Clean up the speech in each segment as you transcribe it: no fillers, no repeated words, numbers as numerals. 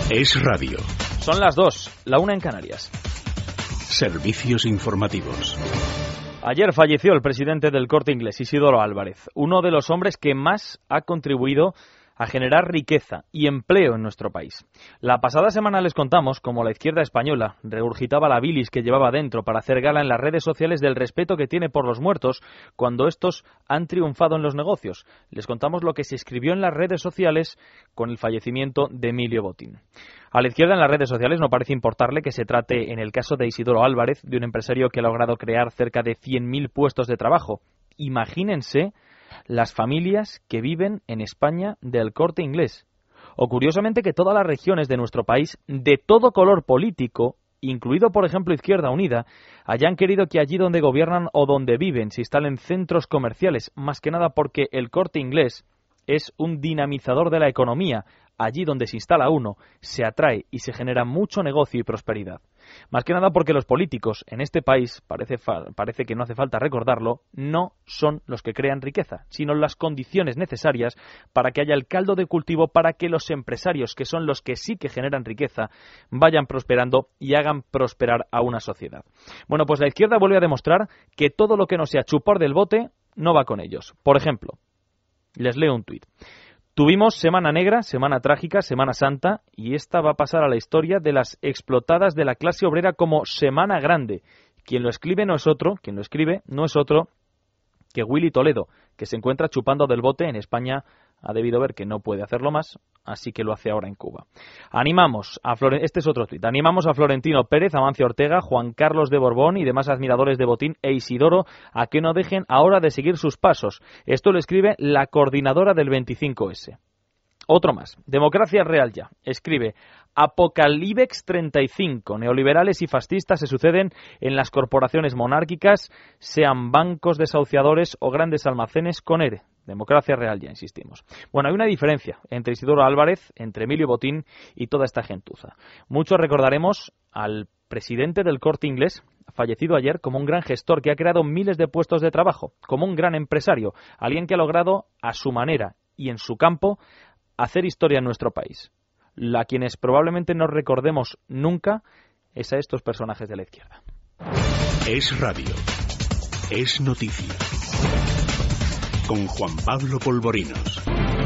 Es Radio. Son las 2, la 1 en Canarias. Servicios informativos. Ayer falleció el presidente del Corte Inglés, Isidoro Álvarez, uno de los hombres que más ha contribuido a generar riqueza y empleo en nuestro país. La pasada semana les contamos cómo la izquierda española regurgitaba la bilis que llevaba dentro para hacer gala en las redes sociales del respeto que tiene por los muertos cuando estos han triunfado en los negocios. Les contamos lo que se escribió en las redes sociales con el fallecimiento de Emilio Botín. A la izquierda en las redes sociales no parece importarle que se trate, en el caso de Isidoro Álvarez, de un empresario que ha logrado crear cerca de 100.000 puestos de trabajo. Imagínense las familias que viven en España del Corte Inglés. O curiosamente que todas las regiones de nuestro país, de todo color político, incluido por ejemplo Izquierda Unida, hayan querido que allí donde gobiernan o donde viven se instalen centros comerciales, más que nada porque el Corte Inglés es un dinamizador de la economía. Allí donde se instala uno, se atrae y se genera mucho negocio y prosperidad. Más que nada porque los políticos en este país, parece que no hace falta recordarlo, no son los que crean riqueza, sino las condiciones necesarias para que haya el caldo de cultivo para que los empresarios, que son los que sí que generan riqueza, vayan prosperando y hagan prosperar a una sociedad. Bueno, pues la izquierda vuelve a demostrar que todo lo que no sea chupar del bote no va con ellos. Por ejemplo, les leo un tuit. Tuvimos Semana Negra, Semana Trágica, Semana Santa, y esta va a pasar a la historia de las explotadas de la clase obrera como Semana Grande. Quien lo escribe no es otro que Willy Toledo, que se encuentra chupando del bote en España. Ha debido ver que no puede hacerlo más, así que lo hace ahora en Cuba. Este es otro tuit. Animamos a Florentino Pérez, Amancio Ortega, Juan Carlos de Borbón y demás admiradores de Botín e Isidoro a que no dejen ahora de seguir sus pasos. Esto lo escribe la coordinadora del 25S. Otro más. Democracia Real Ya. Escribe: Apocalíbex 35. Neoliberales y fascistas se suceden en las corporaciones monárquicas, sean bancos desahuciadores o grandes almacenes con ERE. Democracia Real Ya, insistimos. Bueno, hay una diferencia entre Isidoro Álvarez, entre Emilio Botín y toda esta gentuza. Muchos recordaremos al presidente del Corte Inglés, fallecido ayer, como un gran gestor que ha creado miles de puestos de trabajo, como un gran empresario, alguien que ha logrado a su manera y en su campo hacer historia en nuestro país. A quienes probablemente no recordemos nunca es a estos personajes de la izquierda. Es Radio. Es noticia. Con Juan Pablo Polvorinos.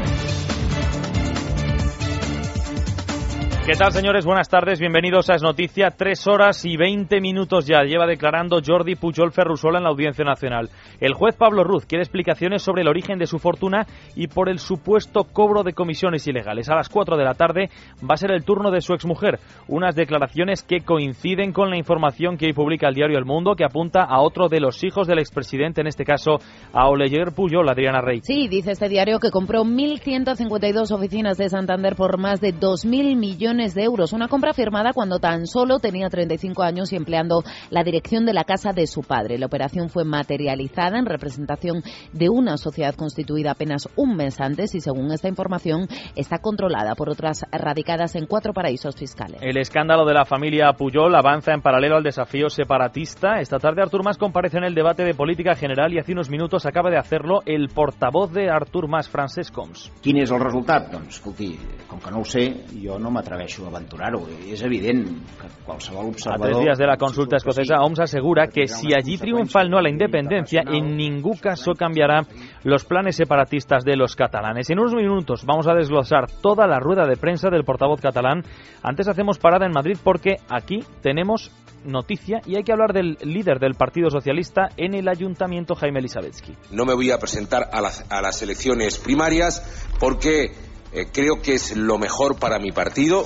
¿Qué tal, señores? Buenas tardes, bienvenidos a Es Noticia. 3 horas y 20 minutos ya lleva declarando Jordi Pujol Ferrusola en la Audiencia Nacional. El juez Pablo Ruz quiere explicaciones sobre el origen de su fortuna y por el supuesto cobro de comisiones ilegales. A las 4 de la tarde va a ser el turno de su exmujer. Unas declaraciones que coinciden con la información que hoy publica el diario El Mundo, que apunta a otro de los hijos del expresidente, en este caso a Oleguer Pujol, Adriana Rey. Sí, dice este diario que compró 1.152 oficinas de Santander por más de 2.000 millones de euros. Una compra firmada cuando tan solo tenía 35 años y empleando la dirección de la casa de su padre. La operación fue materializada en representación de una sociedad constituida apenas un mes antes y, según esta información, está controlada por otras radicadas en 4 paraísos fiscales. El escándalo de la familia Pujol avanza en paralelo al desafío separatista. Esta tarde Artur Mas comparece en el debate de política general y hace unos minutos acaba de hacerlo el portavoz de Artur Mas, Francesc Homs. Quin és el resultat? Doncs, escolti, com que no ho sé, jo no m'atreveixo a aventurar-ho. És evident que qualsevol observador... A 3 días de la consulta escocesa, Homs asegura que si allí triunfa el no a la independencia, en ningún caso cambiará los planes separatistas de los catalanes. En unos minutos vamos a desglosar toda la rueda de prensa del portavoz catalán. Antes hacemos parada en Madrid porque aquí tenemos noticia y hay que hablar del líder del Partido Socialista en el Ayuntamiento, Jaime Elisabetsky. No me voy a presentar a las elecciones primarias porque creo que es lo mejor para mi partido.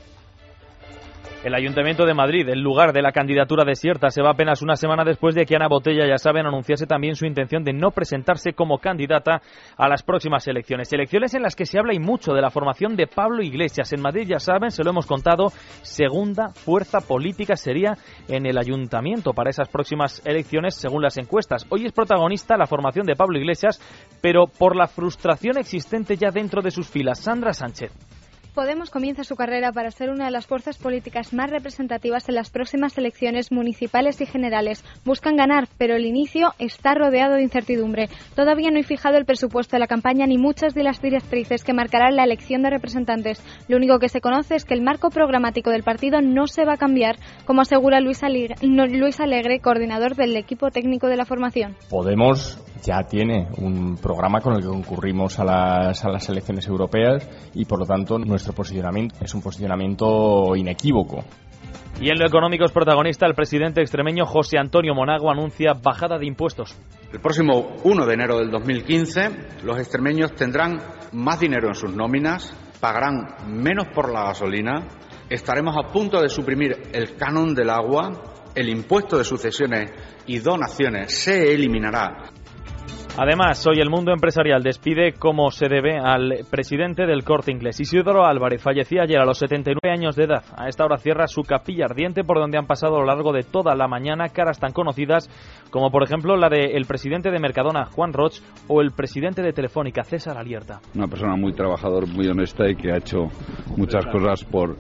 El Ayuntamiento de Madrid, el lugar de la candidatura desierta, se va apenas una semana después de que Ana Botella, ya saben, anunciase también su intención de no presentarse como candidata a las próximas elecciones. Elecciones en las que se habla y mucho de la formación de Pablo Iglesias. En Madrid, ya saben, se lo hemos contado, segunda fuerza política sería en el Ayuntamiento para esas próximas elecciones, según las encuestas. Hoy es protagonista la formación de Pablo Iglesias, pero por la frustración existente ya dentro de sus filas. Sandra Sánchez. Podemos comienza su carrera para ser una de las fuerzas políticas más representativas en las próximas elecciones municipales y generales. Buscan ganar, pero el inicio está rodeado de incertidumbre. Todavía no hay fijado el presupuesto de la campaña ni muchas de las directrices que marcarán la elección de representantes. Lo único que se conoce es que el marco programático del partido no se va a cambiar, como asegura Luis Alegre, coordinador del equipo técnico de la formación. Podemos ya tiene un programa con el que concurrimos a las elecciones europeas y, por lo tanto, nuestro posicionamiento es un posicionamiento inequívoco. Y en lo económico es protagonista el presidente extremeño José Antonio Monago anuncia bajada de impuestos. El próximo 1 de enero del 2015 los extremeños tendrán más dinero en sus nóminas, pagarán menos por la gasolina, estaremos a punto de suprimir el canon del agua, el impuesto de sucesiones y donaciones se eliminará. Además, hoy el mundo empresarial despide como se debe al presidente del Corte Inglés. Isidoro Álvarez fallecía ayer a los 79 años de edad. A esta hora cierra su capilla ardiente por donde han pasado a lo largo de toda la mañana caras tan conocidas como, por ejemplo, la del presidente de Mercadona, Juan Roig, o el presidente de Telefónica, César Alierta. Una persona muy trabajadora, muy honesta y que ha hecho muchas cosas por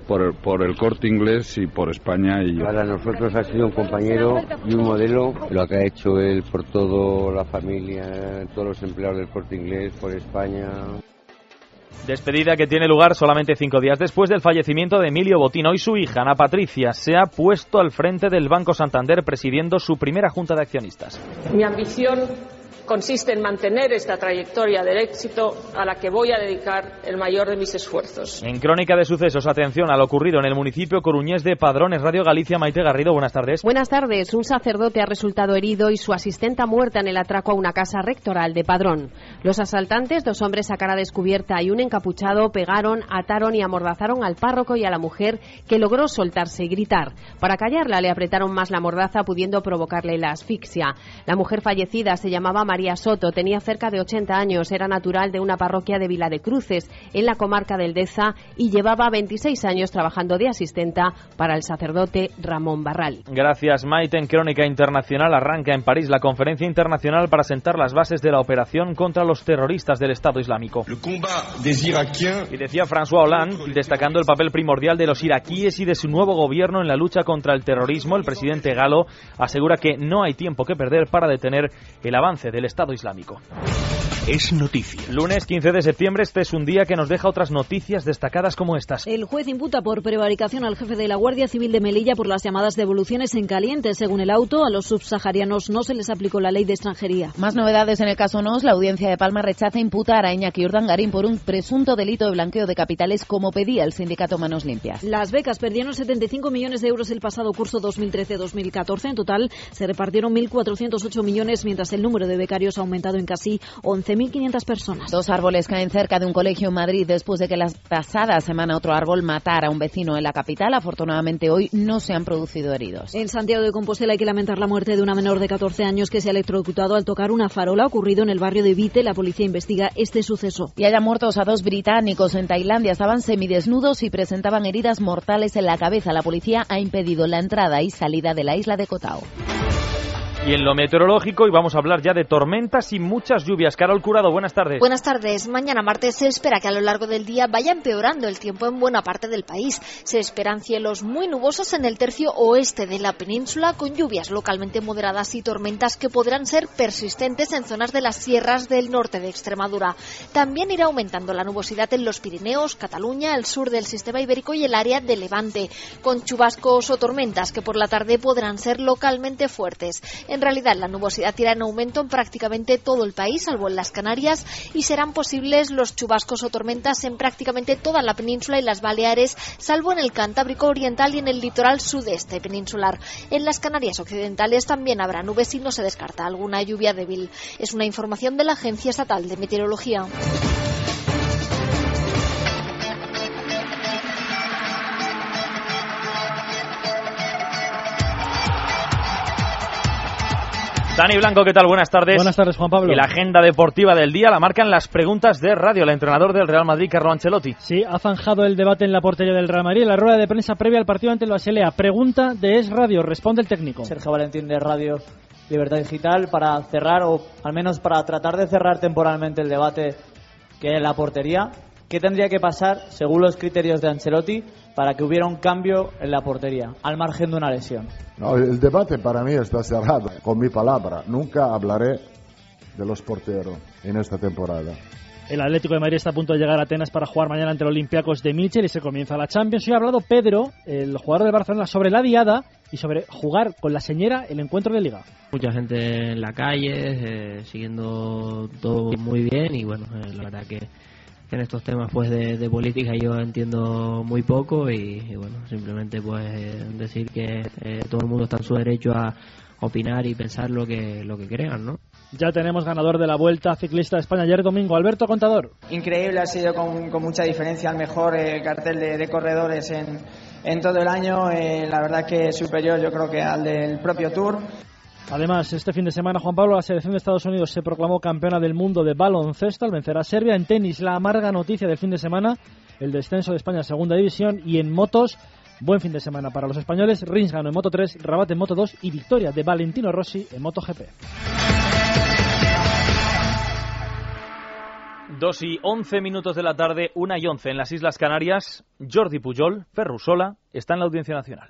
el Corte Inglés y por España. Y para nosotros ha sido un compañero y un modelo. Lo que ha hecho él por toda la familia, todos los empleados del Corte Inglés, por España. Despedida que tiene lugar solamente 5 días después del fallecimiento de Emilio Botín. Hoy su hija, Ana Patricia, se ha puesto al frente del Banco Santander presidiendo su primera junta de accionistas. Mi ambición consiste en mantener esta trayectoria del éxito a la que voy a dedicar el mayor de mis esfuerzos. En Crónica de Sucesos, atención a lo ocurrido en el municipio coruñés de Padrón. Radio Galicia, Maite Garrido, buenas tardes. Buenas tardes. Un sacerdote ha resultado herido y su asistenta muerta en el atraco a una casa rectoral de Padrón. Los asaltantes, 2 hombres a cara descubierta y un encapuchado, pegaron, ataron y amordazaron al párroco y a la mujer, que logró soltarse y gritar. Para callarla le apretaron más la mordaza, pudiendo provocarle la asfixia. La mujer fallecida se llamaba María Soto, tenía cerca de 80 años, era natural de una parroquia de Viladecruces, en la comarca del Deza, y llevaba 26 años trabajando de asistenta para el sacerdote Ramón Barral. Gracias, Maite. En Crónica Internacional arranca en París la conferencia internacional para sentar las bases de la operación contra los terroristas del Estado Islámico. Y decía François Hollande, destacando el papel primordial de los iraquíes y de su nuevo gobierno en la lucha contra el terrorismo, el presidente galo asegura que no hay tiempo que perder para detener el avance del Estado Islámico. Es noticia. Lunes 15 de septiembre, este es un día que nos deja otras noticias destacadas como estas. El juez imputa por prevaricación al jefe de la Guardia Civil de Melilla por las llamadas devoluciones en caliente. Según el auto, a los subsaharianos no se les aplicó la ley de extranjería. Más novedades en el caso NOS. La Audiencia de Palma rechaza imputar a Iñaki Urdangarín por un presunto delito de blanqueo de capitales, como pedía el sindicato Manos Limpias. Las becas perdieron 75 millones de euros el pasado curso 2013-2014. En total se repartieron 1.408 millones, mientras el número de becarios ha aumentado en casi 11.500 personas. 2 árboles caen cerca de un colegio en Madrid después de que la pasada semana otro árbol matara a un vecino en la capital. Afortunadamente hoy no se han producido heridos. En Santiago de Compostela hay que lamentar la muerte de una menor de 14 años que se ha electrocutado al tocar una farola, ocurrido en el barrio de Vite. La policía investiga este suceso. Y haya muertos a 2 británicos en Tailandia. Estaban semidesnudos y presentaban heridas mortales en la cabeza. La policía ha impedido la entrada y salida de la isla de Koh Tao. Y en lo meteorológico, y vamos a hablar ya de tormentas y muchas lluvias. Carol Curado, buenas tardes. Buenas tardes. Mañana martes se espera que a lo largo del día vaya empeorando el tiempo en buena parte del país. Se esperan cielos muy nubosos en el tercio oeste de la península, con lluvias localmente moderadas y tormentas que podrán ser persistentes en zonas de las sierras del norte de Extremadura. También irá aumentando la nubosidad en los Pirineos, Cataluña, el sur del sistema ibérico y el área de Levante, con chubascos o tormentas que por la tarde podrán ser localmente fuertes. En realidad, la nubosidad irá en aumento en prácticamente todo el país, salvo en las Canarias, y serán posibles los chubascos o tormentas en prácticamente toda la península y las Baleares, salvo en el Cantábrico Oriental y en el litoral sudeste peninsular. En las Canarias Occidentales también habrá nubes y no se descarta alguna lluvia débil. Es una información de la Agencia Estatal de Meteorología. Dani Blanco, ¿qué tal? Buenas tardes. Buenas tardes, Juan Pablo. Y la agenda deportiva del día la marcan las preguntas de radio. El entrenador del Real Madrid, Carlo Ancelotti. Sí, ha zanjado el debate en la portería del Real Madrid en la rueda de prensa previa al partido ante el Basilea. Pregunta de Es Radio, responde el técnico. Sergio Valentín de Radio Libertad Digital, para cerrar, o al menos para tratar de cerrar temporalmente el debate que es la portería. ¿Qué tendría que pasar, según los criterios de Ancelotti, para que hubiera un cambio en la portería, al margen de una lesión? No, el debate para mí está cerrado. Con mi palabra, nunca hablaré de los porteros en esta temporada. El Atlético de Madrid está a punto de llegar a Atenas para jugar mañana ante el Olympiacos de Míchel y se comienza la Champions. Hoy ha hablado Pedro, el jugador de Barcelona, sobre la diada y sobre jugar con la señera el encuentro de Liga. Mucha gente en la calle, siguiendo todo muy bien y bueno, la verdad que en estos temas pues de política yo entiendo muy poco y bueno, simplemente pues decir que todo el mundo está en su derecho a opinar y pensar lo que crean, ¿no? Ya tenemos ganador de la Vuelta Ciclista de España ayer domingo, Alberto Contador. Increíble, ha sido con mucha diferencia el mejor cartel de corredores en todo el año, la verdad que superior yo creo que al del propio Tour. Además, este fin de semana, Juan Pablo, la selección de Estados Unidos se proclamó campeona del mundo de baloncesto al vencer a Serbia. En tenis, la amarga noticia del fin de semana, el descenso de España a Segunda División. Y en motos, buen fin de semana para los españoles. Rins ganó en Moto 3, Rabat en Moto 2 y victoria de Valentino Rossi en Moto GP. 2:11 de la tarde, 1:11 en las Islas Canarias. Jordi Pujol, Ferrusola, está en la Audiencia Nacional.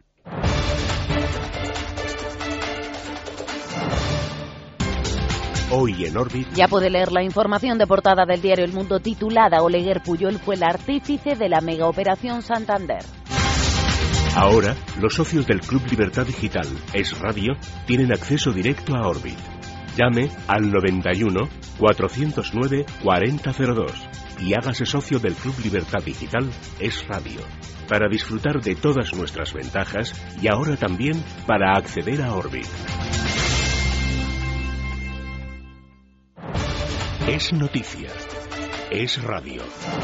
Hoy en Orbit. Ya puede leer la información de portada del diario El Mundo titulada Oleguer Pujol fue el artífice de la megaoperación Santander. Ahora, los socios del Club Libertad Digital, Es Radio, tienen acceso directo a Orbit. Llame al 91 409 4002 y hágase socio del Club Libertad Digital, Es Radio, para disfrutar de todas nuestras ventajas y ahora también para acceder a Orbit. Es noticia. Es radio.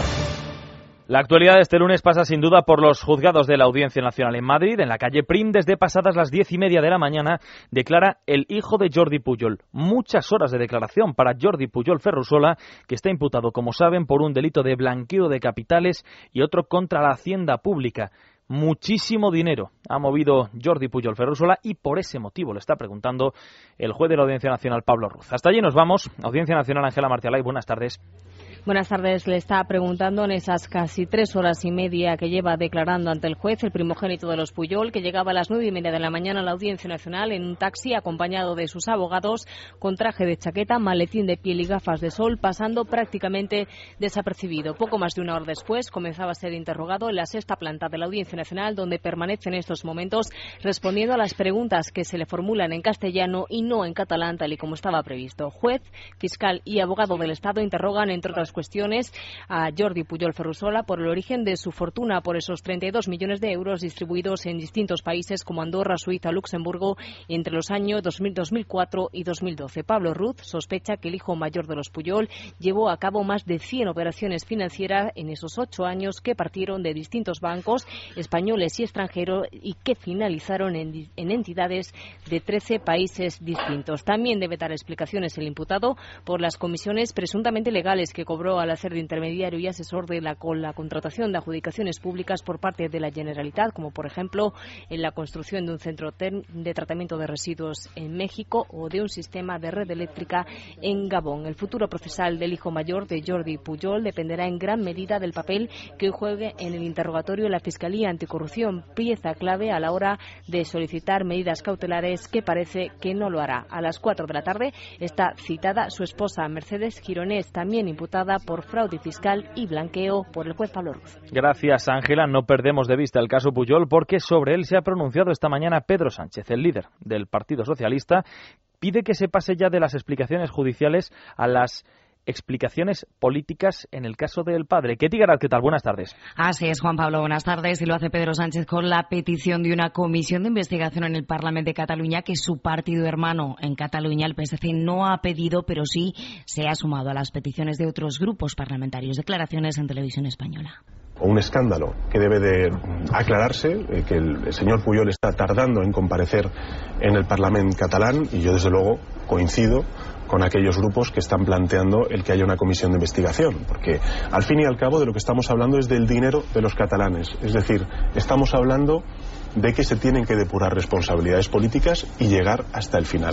La actualidad de este lunes pasa sin duda por los juzgados de la Audiencia Nacional en Madrid. En la calle Prim, desde pasadas las 10:30 de la mañana, declara el hijo de Jordi Pujol. Muchas horas de declaración para Jordi Pujol Ferrusola, que está imputado, como saben, por un delito de blanqueo de capitales y otro contra la hacienda pública. Muchísimo dinero ha movido Jordi Pujol Ferrusola y por ese motivo le está preguntando el juez de la Audiencia Nacional, Pablo Ruz. Hasta allí nos vamos. Audiencia Nacional, Ángela Martialay, buenas tardes. Buenas tardes. Le está preguntando en esas casi 3 horas y media que lleva declarando ante el juez el primogénito de los Pujol, que llegaba a las 9:30 de la mañana a la Audiencia Nacional en un taxi acompañado de sus abogados con traje de chaqueta, maletín de piel y gafas de sol, pasando prácticamente desapercibido. Poco más de una hora después comenzaba a ser interrogado en la 6ª planta de la Audiencia Nacional, donde permanece en estos momentos respondiendo a las preguntas que se le formulan en castellano y no en catalán, tal y como estaba previsto. Juez, fiscal y abogado del Estado interrogan, entre otras cuestiones, a Jordi Pujol Ferrusola por el origen de su fortuna, por esos 32 millones de euros distribuidos en distintos países como Andorra, Suiza, Luxemburgo entre los años 2004 y 2012. Pablo Ruz sospecha que el hijo mayor de los Pujol llevó a cabo más de 100 operaciones financieras en esos 8 años que partieron de distintos bancos españoles y extranjeros y que finalizaron en entidades de 13 países distintos. También debe dar explicaciones el imputado por las comisiones presuntamente legales que cobró al hacer de intermediario y asesor con la contratación de adjudicaciones públicas por parte de la Generalitat, como por ejemplo en la construcción de un centro de tratamiento de residuos en México o de un sistema de red eléctrica en Gabón. El futuro procesal del hijo mayor de Jordi Pujol dependerá en gran medida del papel que hoy juegue en el interrogatorio la Fiscalía Anticorrupción, pieza clave a la hora de solicitar medidas cautelares, que parece que no lo hará. A las 4 de la tarde está citada su esposa Mercedes Gironés, también imputada por fraude fiscal y blanqueo por el juez Pablo Ruz. Gracias, Ángela. No perdemos de vista el caso Pujol porque sobre él se ha pronunciado esta mañana Pedro Sánchez, el líder del Partido Socialista. Pide que se pase ya de las explicaciones judiciales a las explicaciones políticas en el caso del padre. Ketty Garat, ¿qué tal? Buenas tardes. Así es, Juan Pablo, buenas tardes. Y lo hace Pedro Sánchez con la petición de una comisión de investigación en el Parlamento de Cataluña que su partido hermano en Cataluña, el PSC, no ha pedido, pero sí se ha sumado a las peticiones de otros grupos parlamentarios. Declaraciones en Televisión Española. Un escándalo que debe de aclararse, que el señor Pujol está tardando en comparecer en el Parlamento catalán y yo desde luego coincido con aquellos grupos que están planteando el que haya una comisión de investigación, porque al fin y al cabo de lo que estamos hablando es del dinero de los catalanes, es decir, estamos hablando de que se tienen que depurar responsabilidades políticas y llegar hasta el final.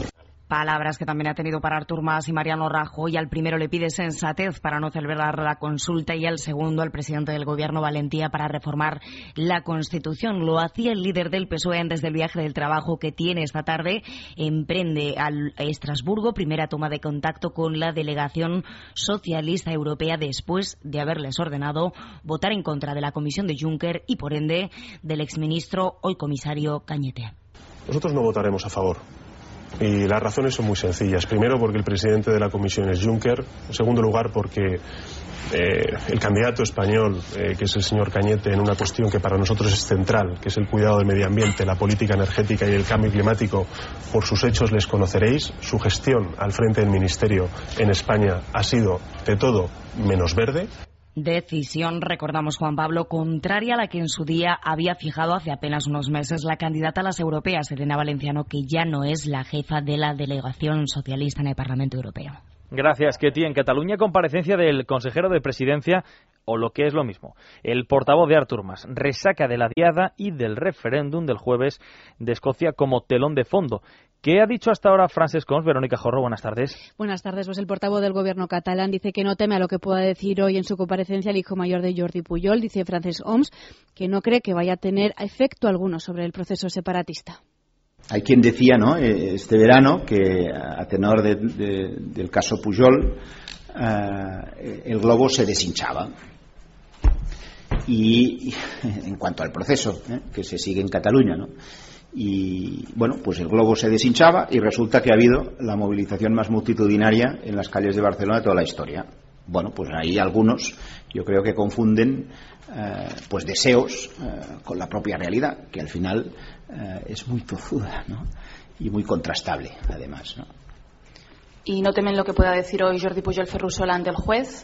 Palabras que también ha tenido para Artur Mas y Mariano Rajoy. Al primero le pide sensatez para no celebrar la consulta y al segundo, al presidente del Gobierno, valentía para reformar la Constitución. Lo hacía el líder del PSOE antes del viaje del trabajo que tiene esta tarde. Emprende a Estrasburgo, primera toma de contacto con la delegación socialista europea después de haberles ordenado votar en contra de la Comisión de Juncker y, por ende, del exministro, hoy comisario, Cañete. Nosotros no votaremos a favor. Y las razones son muy sencillas. Primero, porque el presidente de la Comisión es Juncker. En segundo lugar, porque el candidato español, que es el señor Cañete, en una cuestión que para nosotros es central, que es el cuidado del medio ambiente, la política energética y el cambio climático, por sus hechos les conoceréis. Su gestión al frente del Ministerio en España ha sido de todo menos verde. Decisión, recordamos, Juan Pablo, contraria a la que en su día había fijado hace apenas unos meses la candidata a las europeas, Elena Valenciano, que ya no es la jefa de la delegación socialista en el Parlamento Europeo. Gracias, Ketty. En Cataluña, comparecencia del consejero de Presidencia, o lo que es lo mismo, el portavoz de Artur Mas, resaca de la diada y del referéndum del jueves de Escocia como telón de fondo. ¿Qué ha dicho hasta ahora Francesc Homs? Verónica Jorro, buenas tardes. Buenas tardes. Pues el portavoz del gobierno catalán dice que no teme a lo que pueda decir hoy en su comparecencia el hijo mayor de Jordi Pujol. Dice Francesc Homs que no cree que vaya a tener efecto alguno sobre el proceso separatista. Hay quien decía, ¿no?, este verano, que a tenor del caso Pujol, el globo se deshinchaba. Y en cuanto al proceso que se sigue en Cataluña, ¿no? Y bueno, pues el globo se deshinchaba y resulta que ha habido la movilización más multitudinaria en las calles de Barcelona de toda la historia. Bueno, pues ahí algunos, yo creo que confunden pues deseos con la propia realidad, que al final es muy tozuda, ¿no?, y muy contrastable, además, ¿no? ¿Y no temen lo que pueda decir hoy Jordi Pujol Ferrusola ante el juez?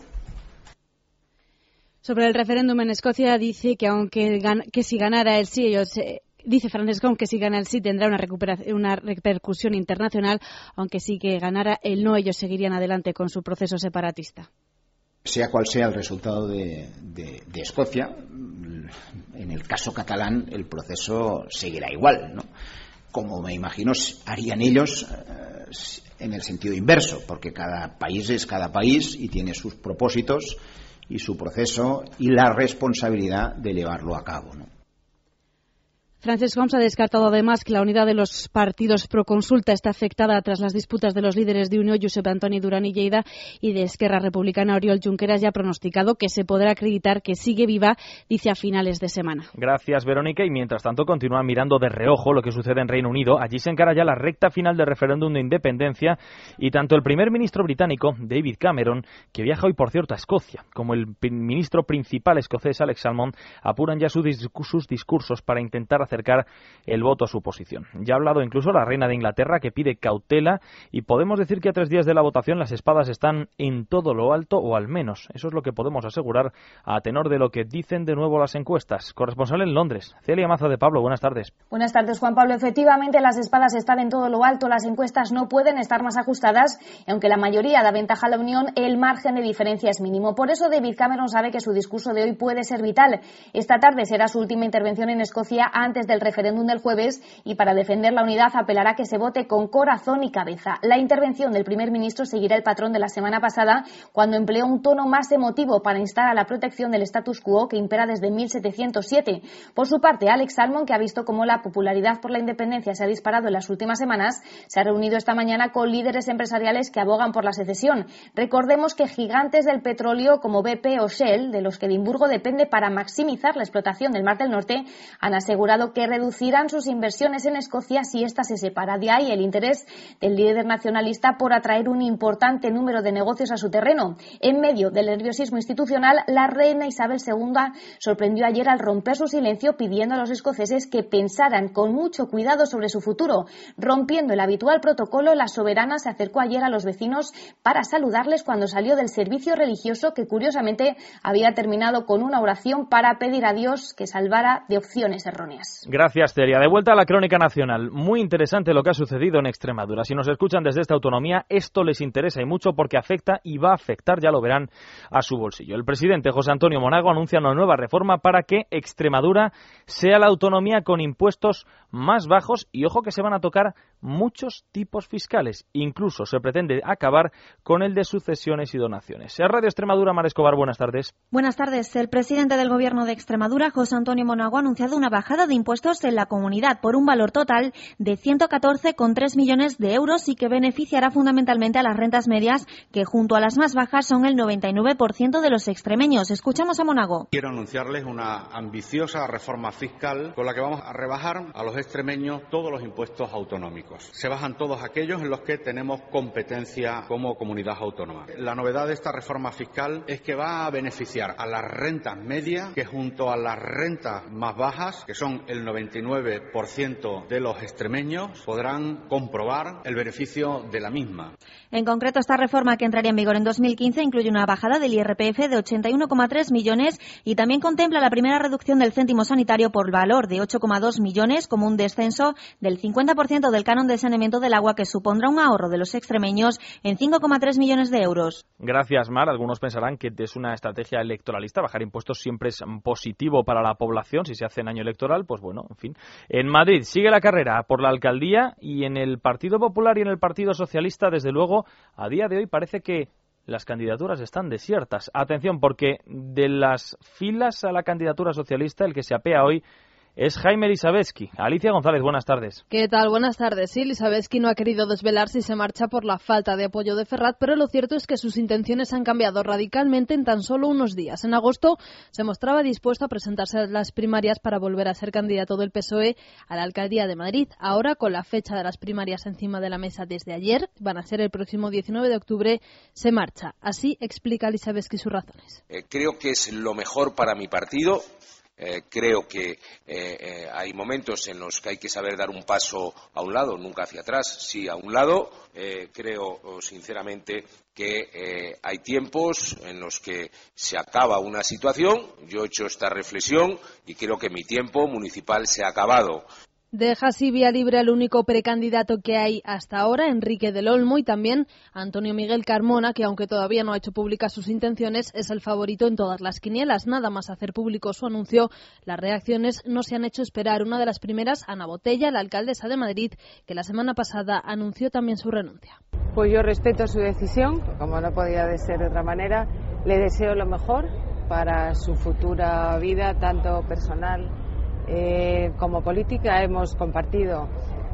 Sobre el referéndum en Escocia dice que si ganara el sí, dice Francesc Homs que si gana el sí tendrá una repercusión internacional, aunque sí que ganara el no, ellos seguirían adelante con su proceso separatista. Sea cual sea el resultado de Escocia, en el caso catalán el proceso seguirá igual, ¿no? Como me imagino harían ellos en el sentido inverso, porque cada país es cada país y tiene sus propósitos y su proceso y la responsabilidad de llevarlo a cabo, ¿no? Francesc Homs ha descartado además que la unidad de los partidos pro consulta está afectada tras las disputas de los líderes de Unió, Josep Antoni Duran i Lleida, y de Esquerra Republicana, Oriol Junqueras, ya ha pronosticado que se podrá acreditar que sigue viva, dice, a finales de semana. Gracias, Verónica. Y mientras tanto continúa mirando de reojo lo que sucede en Reino Unido. Allí se encara ya la recta final del referéndum de independencia y tanto el primer ministro británico, David Cameron, que viaja hoy, por cierto, a Escocia, como el ministro principal escocés, Alex Salmond, apuran ya sus discursos para intentar acercar el voto a su posición. Ya ha hablado incluso la reina de Inglaterra, que pide cautela, y podemos decir que a 3 días de la votación las espadas están en todo lo alto, o al menos eso es lo que podemos asegurar a tenor de lo que dicen de nuevo las encuestas. Corresponsal en Londres, Celia Maza de Pablo, buenas tardes. Buenas tardes, Juan Pablo. Efectivamente, las espadas están en todo lo alto, las encuestas no pueden estar más ajustadas, y aunque la mayoría da ventaja a la Unión, el margen de diferencia es mínimo. Por eso David Cameron sabe que su discurso de hoy puede ser vital. Esta tarde será su última intervención en Escocia antes del referéndum del jueves, y para defender la unidad apelará a que se vote con corazón y cabeza. La intervención del primer ministro seguirá el patrón de la semana pasada, cuando empleó un tono más emotivo para instar a la protección del status quo que impera desde 1707. Por su parte, Alex Salmond, que ha visto cómo la popularidad por la independencia se ha disparado en las últimas semanas, se ha reunido esta mañana con líderes empresariales que abogan por la secesión. Recordemos que gigantes del petróleo como BP o Shell, de los que Edimburgo depende para maximizar la explotación del Mar del Norte, han asegurado que reducirán sus inversiones en Escocia si ésta se separa. De ahí el interés del líder nacionalista por atraer un importante número de negocios a su terreno. En medio del nerviosismo institucional, la reina Isabel II sorprendió ayer al romper su silencio, pidiendo a los escoceses que pensaran con mucho cuidado sobre su futuro. Rompiendo el habitual protocolo, la soberana se acercó ayer a los vecinos para saludarles cuando salió del servicio religioso, que curiosamente había terminado con una oración para pedir a Dios que salvara de opciones erróneas. tardes. Gracias, Teria. De vuelta a la crónica nacional. Muy interesante lo que ha sucedido en Extremadura. Si nos escuchan desde esta autonomía, esto les interesa y mucho porque afecta y va a afectar, ya lo verán, a su bolsillo. El presidente José Antonio Monago anuncia una nueva reforma para que Extremadura sea la autonomía con impuestos más bajos y ojo que se van a tocar muchos tipos fiscales. Incluso se pretende acabar con el de sucesiones y donaciones. En Radio Extremadura, Mar Escobar, buenas tardes. Buenas tardes. El presidente del Gobierno de Extremadura, José Antonio Monago, ha anunciado una bajada de impuestos en la comunidad por un valor total de 114,3 millones de euros y que beneficiará fundamentalmente a las rentas medias, que junto a las más bajas son el 99% de los extremeños. Escuchamos a Monago. Quiero anunciarles una ambiciosa reforma fiscal con la que vamos a rebajar a los extremeños todos los impuestos autonómicos. Se bajan todos aquellos en los que tenemos competencia como comunidad autónoma. La novedad de esta reforma fiscal es que va a beneficiar a las rentas medias, que junto a las rentas más bajas, que son el 99% de los extremeños, podrán comprobar el beneficio de la misma. En concreto, esta reforma, que entraría en vigor en 2015, incluye una bajada del IRPF de 81,3 millones y también contempla la primera reducción del céntimo sanitario por valor de 8,2 millones, como un descenso del 50% del canon de saneamiento del agua, que supondrá un ahorro de los extremeños en 5,3 millones de euros. Gracias, Mar. Algunos pensarán que es una estrategia electoralista. Bajar impuestos siempre es positivo para la población. Si se hace en año electoral, pues bueno, en fin. En Madrid sigue la carrera por la alcaldía y en el Partido Popular y en el Partido Socialista, desde luego, a día de hoy parece que las candidaturas están desiertas. Atención, porque de las filas a la candidatura socialista, el que se apea hoy es Jaime Elisabetsky. Alicia González, buenas tardes. ¿Qué tal? Buenas tardes. Sí, Elisabetsky no ha querido desvelar si se marcha por la falta de apoyo de Ferrat, pero lo cierto es que sus intenciones han cambiado radicalmente en tan solo unos días. En agosto se mostraba dispuesto a presentarse a las primarias para volver a ser candidato del PSOE a la alcaldía de Madrid. Ahora, con la fecha de las primarias encima de la mesa desde ayer, van a ser el próximo 19 de octubre, se marcha. Así explica Elisabetsky sus razones. Creo que es lo mejor para mi partido. Creo que hay momentos en los que hay que saber dar un paso a un lado, nunca hacia atrás, sí a un lado. Creo sinceramente que hay tiempos en los que se acaba una situación. Yo he hecho esta reflexión y creo que mi tiempo municipal se ha acabado. Deja así vía libre al único precandidato que hay hasta ahora, Enrique del Olmo, y también Antonio Miguel Carmona, que aunque todavía no ha hecho públicas sus intenciones, es el favorito en todas las quinielas. Nada más hacer público su anuncio, las reacciones no se han hecho esperar. Una de las primeras, Ana Botella, la alcaldesa de Madrid, que la semana pasada anunció también su renuncia. Pues yo respeto su decisión, como no podía ser de otra manera. Le deseo lo mejor para su futura vida, tanto personal como política. Hemos compartido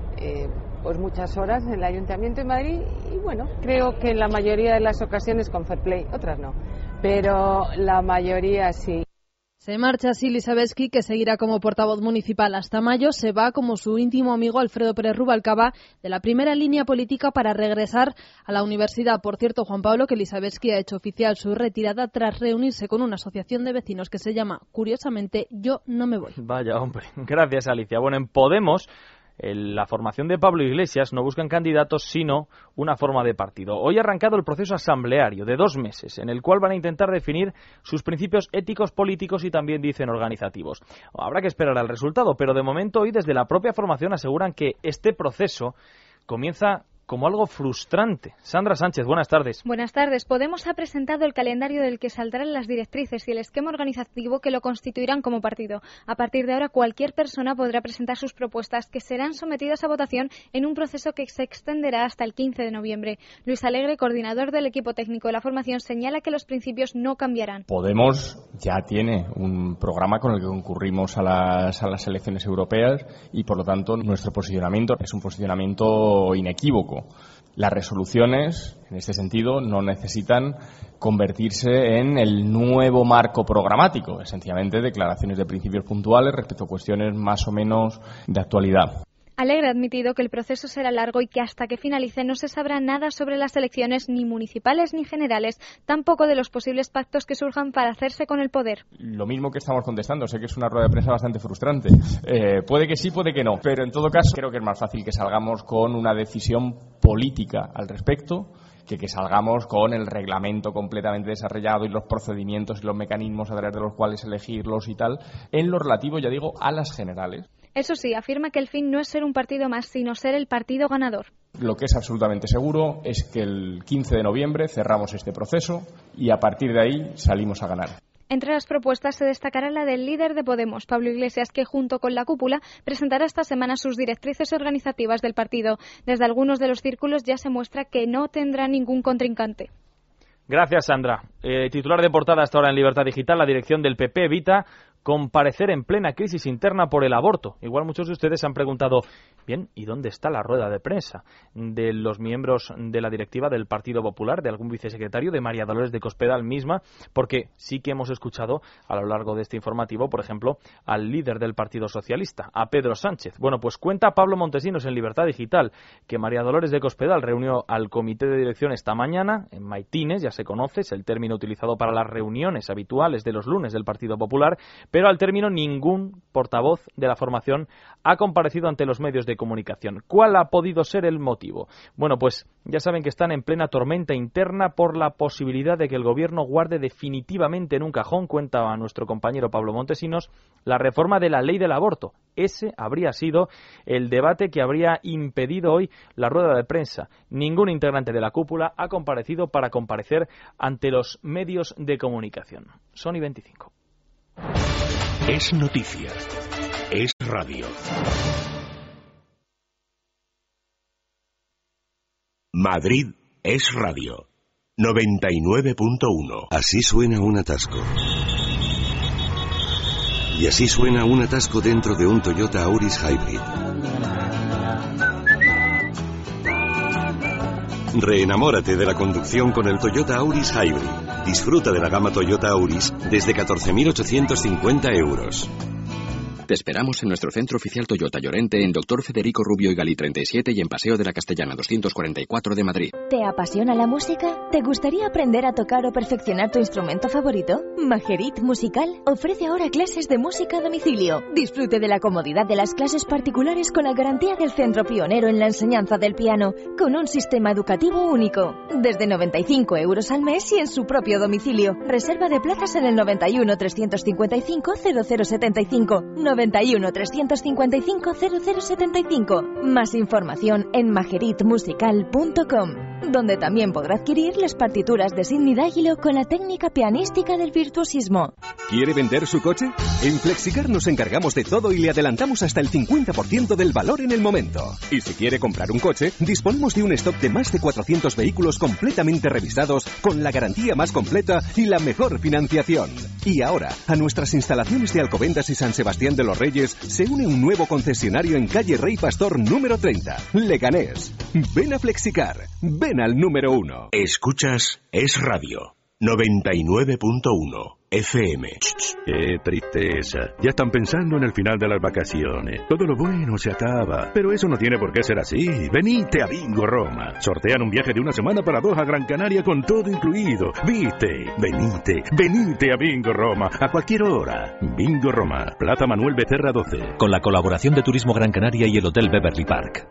pues muchas horas en el Ayuntamiento de Madrid y bueno, creo que en la mayoría de las ocasiones con fair play, otras no, pero la mayoría sí. Se marcha así Elisabetsky, que seguirá como portavoz municipal hasta mayo. Se va como su íntimo amigo Alfredo Pérez Rubalcaba de la primera línea política para regresar a la universidad. Por cierto, Juan Pablo, que Elisabetsky ha hecho oficial su retirada tras reunirse con una asociación de vecinos que se llama, curiosamente, Yo No Me Voy. Vaya hombre, gracias Alicia. Bueno, en Podemos, la formación de Pablo Iglesias no buscan candidatos, sino una forma de partido. Hoy ha arrancado el proceso asambleario de 2 meses, en el cual van a intentar definir sus principios éticos, políticos y también, dicen, organizativos. Habrá que esperar al resultado, pero de momento hoy desde la propia formación aseguran que este proceso comienza como algo frustrante. Sandra Sánchez, buenas tardes. Buenas tardes. Podemos ha presentado el calendario del que saldrán las directrices y el esquema organizativo que lo constituirán como partido. A partir de ahora, cualquier persona podrá presentar sus propuestas, que serán sometidas a votación en un proceso que se extenderá hasta el 15 de noviembre. Luis Alegre, coordinador del equipo técnico de la formación, señala que los principios no cambiarán. Podemos ya tiene un programa con el que concurrimos a las elecciones europeas y, por lo tanto, nuestro posicionamiento es un posicionamiento inequívoco. Las resoluciones, en este sentido, no necesitan convertirse en el nuevo marco programático, sencillamente declaraciones de principios puntuales respecto a cuestiones más o menos de actualidad. Alegre ha admitido que el proceso será largo y que hasta que finalice no se sabrá nada sobre las elecciones ni municipales ni generales, tampoco de los posibles pactos que surjan para hacerse con el poder. Lo mismo que estamos contestando, sé que es una rueda de prensa bastante frustrante. Puede que sí, puede que no, pero en todo caso creo que es más fácil que salgamos con una decisión política al respecto que salgamos con el reglamento completamente desarrollado y los procedimientos y los mecanismos a través de los cuales elegirlos y tal, en lo relativo, ya digo, a las generales. Eso sí, afirma que el fin no es ser un partido más, sino ser el partido ganador. Lo que es absolutamente seguro es que el 15 de noviembre cerramos este proceso y a partir de ahí salimos a ganar. Entre las propuestas se destacará la del líder de Podemos, Pablo Iglesias, que junto con la cúpula presentará esta semana sus directrices organizativas del partido. Desde algunos de los círculos ya se muestra que no tendrá ningún contrincante. Gracias, Sandra. Titular de portada hasta ahora en Libertad Digital, la dirección del PP evita comparecer en plena crisis interna por el aborto. Igual muchos de ustedes se han preguntado, bien, ¿y dónde está la rueda de prensa de los miembros de la directiva del Partido Popular, de algún vicesecretario, de María Dolores de Cospedal misma? Porque sí que hemos escuchado a lo largo de este informativo, por ejemplo, al líder del Partido Socialista, a Pedro Sánchez. Bueno, pues cuenta Pablo Montesinos en Libertad Digital que María Dolores de Cospedal reunió al comité de dirección esta mañana en Maitines, ya se conoce, es el término utilizado para las reuniones habituales de los lunes del Partido Popular, pero al término ningún portavoz de la formación ha comparecido ante los medios de comunicación. ¿Cuál ha podido ser el motivo? Bueno, pues ya saben que están en plena tormenta interna por la posibilidad de que el gobierno guarde definitivamente en un cajón, cuenta a nuestro compañero Pablo Montesinos, la reforma de la ley del aborto. Ese habría sido el debate que habría impedido hoy la rueda de prensa. Ningún integrante de la cúpula ha comparecido para comparecer ante los medios de comunicación. Son y 25. Es noticia. Es radio. Madrid es radio. 99.1. Así suena un atasco. Y así suena un atasco dentro de un Toyota Auris Hybrid. Reenamórate de la conducción con el Toyota Auris Hybrid. Disfruta de la gama Toyota Auris desde 14.850 euros. Te esperamos en nuestro centro oficial Toyota Llorente, en Dr. Federico Rubio y Galí 37 y en Paseo de la Castellana 244 de Madrid. ¿Te apasiona la música? ¿Te gustaría aprender a tocar o perfeccionar tu instrumento favorito? Majerit Musical ofrece ahora clases de música a domicilio. Disfrute de la comodidad de las clases particulares con la garantía del centro pionero en la enseñanza del piano, con un sistema educativo único. Desde 95 euros al mes y en su propio domicilio. Reserva de plazas en el 91 355 0075. 91 355 0075. Más información en majeritmusical.com, donde también podrá adquirir las partituras de Sidney D'Aguilo con la técnica pianística del virtuosismo. ¿Quiere vender su coche? En Flexicar nos encargamos de todo y le adelantamos hasta el 50% del valor en el momento. Y si quiere comprar un coche, disponemos de un stock de más de 400 vehículos completamente revisados, con la garantía más completa y la mejor financiación. Y ahora, a nuestras instalaciones de Alcobendas y San Sebastián de los Reyes se une un nuevo concesionario en calle Rey Pastor número 30, Leganés. Ven a Flexicar, ven al número 1. Escuchas Es Radio 99.1 FM. ¡Qué tristeza! Ya están pensando en el final de las vacaciones. Todo lo bueno se acaba, pero eso no tiene por qué ser así. Venite a Bingo Roma. Sortean un viaje de una semana para 2 a Gran Canaria con todo incluido. ¿Viste? Venite a Bingo Roma a cualquier hora. Bingo Roma, Plaza Manuel Becerra 12. Con la colaboración de Turismo Gran Canaria y el Hotel Beverly Park.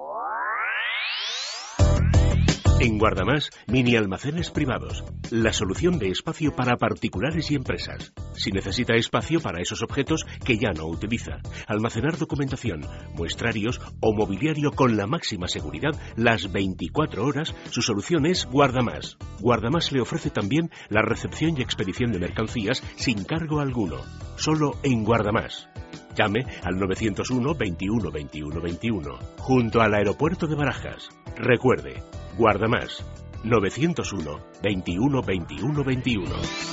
En Guardamás, mini almacenes privados. La solución de espacio para particulares y empresas. Si necesita espacio para esos objetos que ya no utiliza. Almacenar documentación, muestrarios o mobiliario con la máxima seguridad las 24 horas, su solución es Guardamás. Guardamás le ofrece también la recepción y expedición de mercancías sin cargo alguno. Solo en Guardamás. Llame al 901 21 21 21, junto al aeropuerto de Barajas. Recuerde, Guardamás, 901 21 21 21.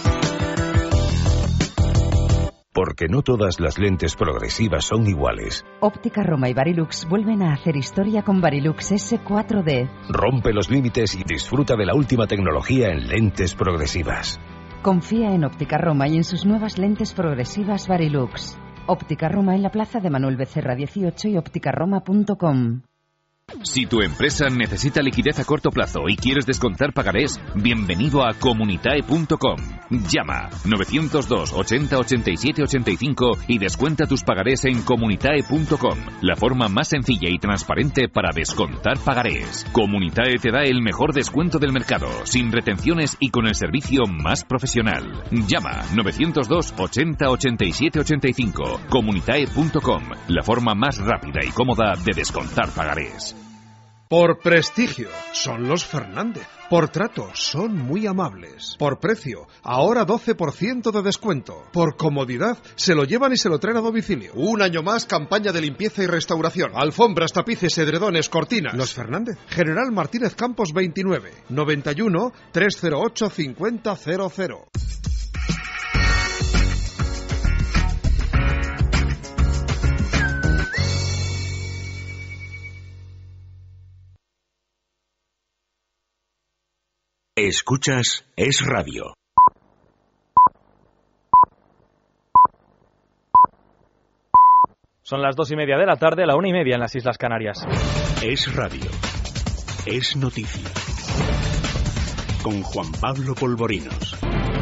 Porque no todas las lentes progresivas son iguales. Óptica Roma y Varilux vuelven a hacer historia con Varilux S4D. Rompe los límites y disfruta de la última tecnología en lentes progresivas. Confía en Óptica Roma y en sus nuevas lentes progresivas Varilux. Óptica Roma en la plaza de Manuel Becerra 18 y ópticaroma.com. Si tu empresa necesita liquidez a corto plazo y quieres descontar pagarés, bienvenido a comunitae.com. Llama 902 80 87 85 y descuenta tus pagarés en comunitae.com, la forma más sencilla y transparente para descontar pagarés. Comunitae te da el mejor descuento del mercado, sin retenciones y con el servicio más profesional. Llama 902 80 87 85. Comunitae.com, la forma más rápida y cómoda de descontar pagarés. Por prestigio, son los Fernández. Por trato, son muy amables. Por precio, ahora 12% de descuento. Por comodidad, se lo llevan y se lo traen a domicilio. Un año más, campaña de limpieza y restauración. Alfombras, tapices, edredones, cortinas. Los Fernández. General Martínez Campos 29, 91 308 5000. Escuchas Es Radio. Son las 2:30 de la tarde, la 1:30 en las Islas Canarias. Es Radio. Es noticia. Con Juan Pablo Polvorinos.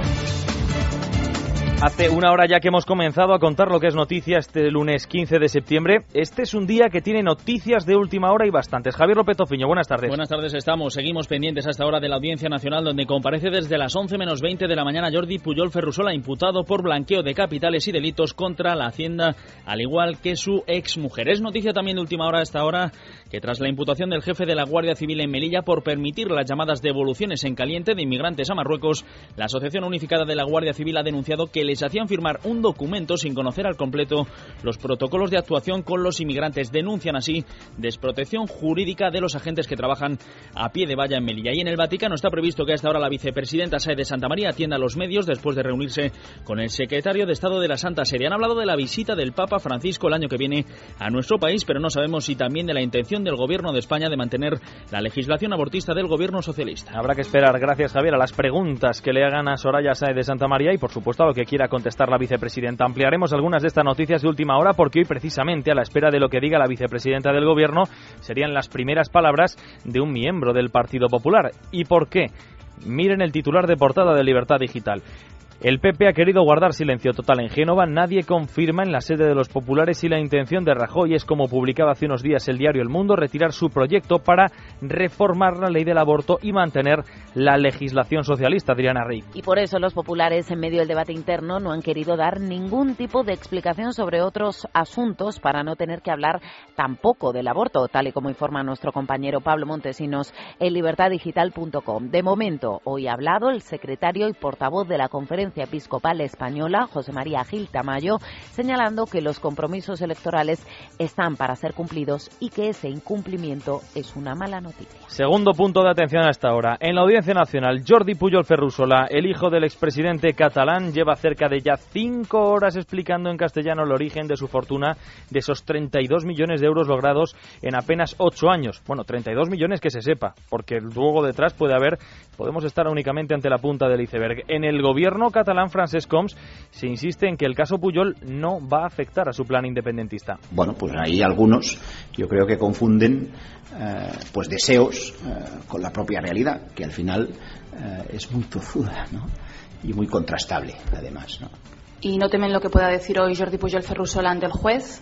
Hace una hora ya que hemos comenzado a contar lo que es noticia este lunes 15 de septiembre. Este es un día que tiene noticias de última hora y bastantes. Javier López Tofiño, buenas tardes. Buenas tardes, seguimos pendientes hasta ahora de la Audiencia Nacional, donde comparece desde las 11 menos 20 de la mañana Jordi Pujol Ferrusola, imputado por blanqueo de capitales y delitos contra la Hacienda, al igual que su exmujer. Es noticia también de última hora hasta ahora que tras la imputación del jefe de la Guardia Civil en Melilla por permitir las llamadas devoluciones en caliente de inmigrantes a Marruecos, la Asociación Unificada de la Guardia Civil ha denunciado que les hacían firmar un documento sin conocer al completo los protocolos de actuación con los inmigrantes. Denuncian así desprotección jurídica de los agentes que trabajan a pie de valla en Melilla. Y en el Vaticano está previsto que hasta ahora la vicepresidenta Sáenz de Santamaría atienda a los medios después de reunirse con el secretario de Estado de la Santa Sede. Han hablado de la visita del Papa Francisco el año que viene a nuestro país, pero no sabemos si también de la intención del Gobierno de España de mantener la legislación abortista del Gobierno socialista. Habrá que esperar, gracias Javier, a las preguntas que le hagan a Soraya Sáenz de Santamaría y por supuesto a lo que quiera contestar la vicepresidenta. Ampliaremos algunas de estas noticias de última hora porque hoy precisamente a la espera de lo que diga la vicepresidenta del Gobierno serían las primeras palabras de un miembro del Partido Popular. ¿Y por qué? Miren el titular de portada de Libertad Digital. El PP ha querido guardar silencio total en Génova. Nadie confirma en la sede de los populares si la intención de Rajoy es, como publicaba hace unos días el diario El Mundo, retirar su proyecto para reformar la ley del aborto y mantener la legislación socialista. Adriana Rey. Y por eso los populares, en medio del debate interno, no han querido dar ningún tipo de explicación sobre otros asuntos para no tener que hablar tampoco del aborto, tal y como informa nuestro compañero Pablo Montesinos en libertaddigital.com. De momento, hoy ha hablado el secretario y portavoz de la Conferencia Episcopal Española, José María Gil Tamayo, señalando que los compromisos electorales están para ser cumplidos y que ese incumplimiento es una mala noticia. Segundo punto de atención hasta ahora. En la Audiencia Nacional, Jordi Pujol Ferrusola, el hijo del expresidente catalán, lleva cerca de ya 5 horas explicando en castellano el origen de su fortuna, de esos 32 millones de euros logrados en apenas 8 años. Bueno, 32 millones que se sepa, porque luego detrás podemos estar únicamente ante la punta del iceberg. En el gobierno catalán, Francesc Homs, se insiste en que el caso Pujol no va a afectar a su plan independentista. Bueno, pues ahí algunos yo creo que confunden pues deseos con la propia realidad, que al final es muy tozuda, ¿no? Y muy contrastable, además, ¿no? ¿Y no temen lo que pueda decir hoy Jordi Pujol Ferrusola ante el juez?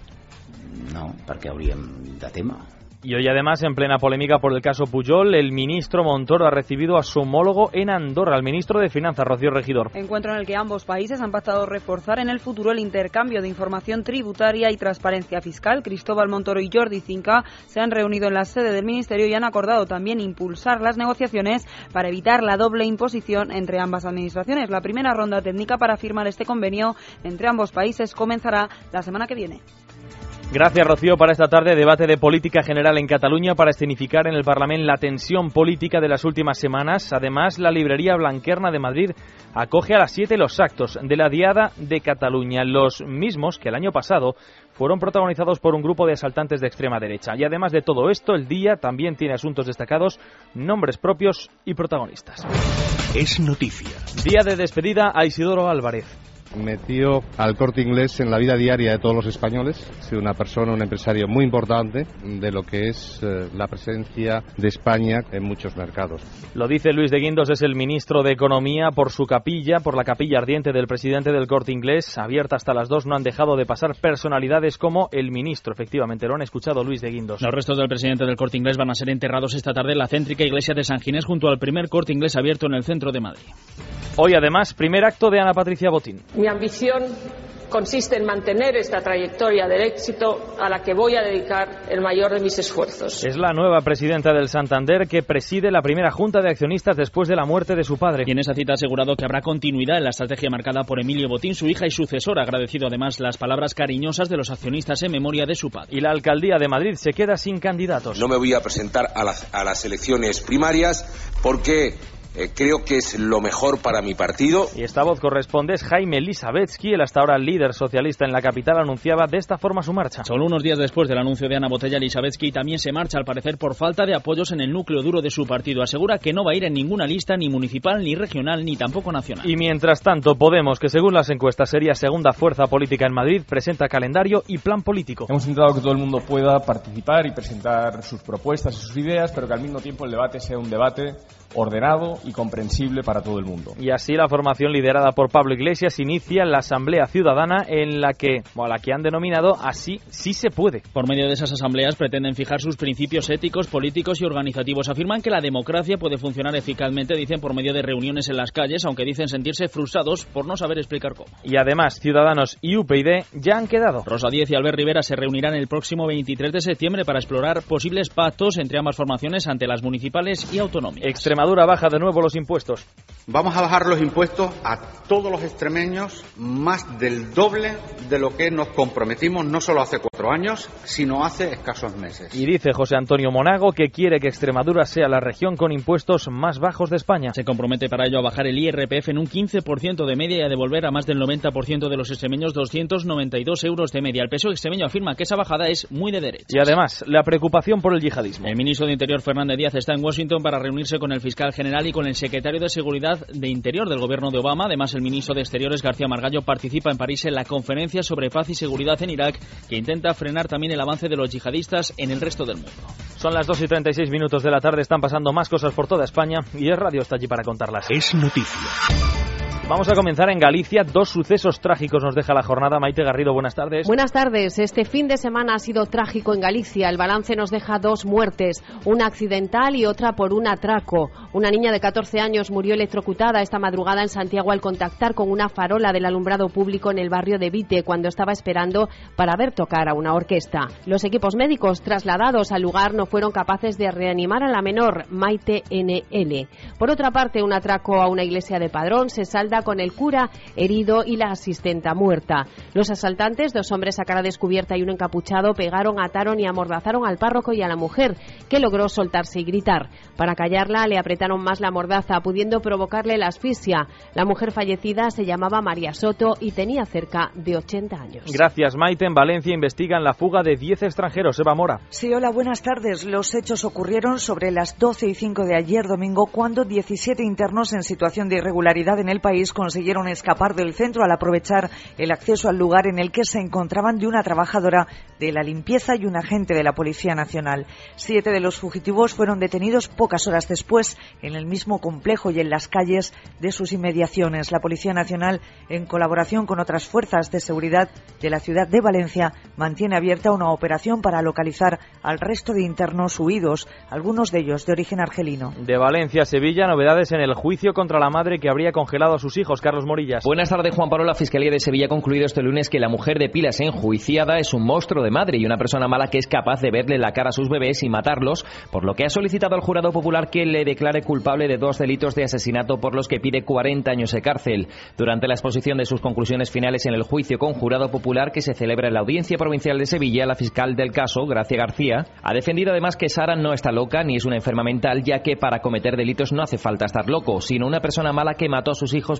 No, perquè hauríem de tema. Y hoy además, en plena polémica por el caso Pujol, el ministro Montoro ha recibido a su homólogo en Andorra, el ministro de Finanzas, Rocío Regidor. Encuentro en el que ambos países han pactado reforzar en el futuro el intercambio de información tributaria y transparencia fiscal. Cristóbal Montoro y Jordi Cinca se han reunido en la sede del ministerio y han acordado también impulsar las negociaciones para evitar la doble imposición entre ambas administraciones. La primera ronda técnica para firmar este convenio entre ambos países comenzará la semana que viene. Gracias, Rocío. Para esta tarde, debate de política general en Cataluña para escenificar en el Parlamento la tensión política de las últimas semanas. Además, la librería Blanquerna de Madrid acoge a las 7 los actos de la Diada de Cataluña, los mismos que el año pasado fueron protagonizados por un grupo de asaltantes de extrema derecha. Y además de todo esto, el día también tiene asuntos destacados, nombres propios y protagonistas. Es noticia. Día de despedida a Isidoro Álvarez. metió al Corte Inglés en la vida diaria de todos los españoles. Ha sido una persona, un empresario muy importante de lo que es la presencia de España en muchos mercados. Lo dice Luis de Guindos, es el ministro de Economía. Por la capilla ardiente del presidente del Corte Inglés, abierta hasta las 2, no han dejado de pasar personalidades como el ministro. Efectivamente, lo han escuchado Luis de Guindos. Los restos del presidente del Corte Inglés van a ser enterrados esta tarde en la céntrica iglesia de San Ginés, junto al primer Corte Inglés abierto en el centro de Madrid. Hoy, además, primer acto de Ana Patricia Botín. Mi ambición consiste en mantener esta trayectoria del éxito a la que voy a dedicar el mayor de mis esfuerzos. Es la nueva presidenta del Santander, que preside la primera junta de accionistas después de la muerte de su padre. Y en esa cita ha asegurado que habrá continuidad en la estrategia marcada por Emilio Botín, su hija y sucesora. Ha agradecido además las palabras cariñosas de los accionistas en memoria de su padre. Y la alcaldía de Madrid se queda sin candidatos. No me voy a presentar a las elecciones primarias porque creo que es lo mejor para mi partido. Y esta voz corresponde es Jaime Elisabetsky, el hasta ahora líder socialista en la capital, anunciaba de esta forma su marcha. Solo unos días después del anuncio de Ana Botella, Elisabetsky también se marcha, al parecer por falta de apoyos en el núcleo duro de su partido. Asegura que no va a ir en ninguna lista, ni municipal, ni regional, ni tampoco nacional. Y mientras tanto, Podemos, que según las encuestas sería segunda fuerza política en Madrid, presenta calendario y plan político. Hemos intentado que todo el mundo pueda participar y presentar sus propuestas y sus ideas, pero que al mismo tiempo el debate sea un debate ordenado y comprensible para todo el mundo. Y así la formación liderada por Pablo Iglesias inicia la Asamblea Ciudadana, a la que han denominado Así sí se puede. Por medio de esas asambleas pretenden fijar sus principios éticos, políticos y organizativos. Afirman que la democracia puede funcionar eficazmente, dicen, por medio de reuniones en las calles, aunque dicen sentirse frustrados por no saber explicar cómo. Y además, Ciudadanos y UPyD ya han quedado. Rosa Díez y Albert Rivera se reunirán el próximo 23 de septiembre para explorar posibles pactos entre ambas formaciones ante las municipales y autonómicas. Extremadura baja de nuevo los impuestos. Vamos a bajar los impuestos a todos los extremeños más del doble de lo que nos comprometimos no solo hace 4 años, sino hace escasos meses. Y dice José Antonio Monago que quiere que Extremadura sea la región con impuestos más bajos de España. Se compromete para ello a bajar el IRPF en un 15% de media y a devolver a más del 90% de los extremeños 292 euros de media. El PSOE extremeño afirma que esa bajada es muy de derecha. Y además, la preocupación por el yihadismo. El ministro de Interior, Fernández Díaz, está en Washington para reunirse con el fiscal general y con el secretario de Seguridad de Interior del gobierno de Obama. Además, el ministro de Exteriores, García Margallo, participa en París en la conferencia sobre paz y seguridad en Irak, que intenta frenar también el avance de los yihadistas en el resto del mundo. Son las 2:36 de la tarde, están pasando más cosas por toda España y Es Radio está allí para contarlas. Es noticia. Vamos a comenzar en Galicia. 2 sucesos trágicos nos deja la jornada. Maite Garrido, buenas tardes. Buenas tardes. Este fin de semana ha sido trágico en Galicia. El balance nos deja 2 muertes, una accidental y otra por un atraco. Una niña de 14 años murió electrocutada esta madrugada en Santiago al contactar con una farola del alumbrado público en el barrio de Vite cuando estaba esperando para ver tocar a una orquesta. Los equipos médicos trasladados al lugar no fueron capaces de reanimar a la menor, Maite NL. Por otra parte, un atraco a una iglesia de Padrón se salda con el cura herido y la asistenta muerta. Los asaltantes, 2 hombres a cara descubierta y un encapuchado, pegaron, ataron y amordazaron al párroco y a la mujer, que logró soltarse y gritar. Para callarla le apretaron más la mordaza, pudiendo provocarle la asfixia. La mujer fallecida se llamaba María Soto y tenía cerca de 80 años. Gracias, Maite. En Valencia investigan la fuga de 10 extranjeros. Eva Mora. Sí, hola, buenas tardes. Los hechos ocurrieron sobre las 12:05 de ayer domingo, cuando 17 internos en situación de irregularidad en el país consiguieron escapar del centro al aprovechar el acceso al lugar en el que se encontraban de una trabajadora de la limpieza y un agente de la Policía Nacional. 7 de los fugitivos fueron detenidos pocas horas después en el mismo complejo y en las calles de sus inmediaciones. La Policía Nacional, en colaboración con otras fuerzas de seguridad de la ciudad de Valencia, mantiene abierta una operación para localizar al resto de internos huidos, algunos de ellos de origen argelino. De Valencia a Sevilla, novedades en el juicio contra la madre que habría congelado a sus hijos. Carlos Morillas. Buenas tardes, Juan Pablo. La Fiscalía de Sevilla ha concluido este lunes que la mujer de Pilas enjuiciada es un monstruo de madre y una persona mala que es capaz de verle la cara a sus bebés y matarlos, por lo que ha solicitado al jurado popular que le declare culpable de 2 delitos de asesinato por los que pide 40 años de cárcel. Durante la exposición de sus conclusiones finales en el juicio con jurado popular que se celebra en la Audiencia Provincial de Sevilla, la fiscal del caso, Gracia García, ha defendido además que Sara no está loca ni es una enferma mental, ya que para cometer delitos no hace falta estar loco, sino una persona mala que mató a sus hijos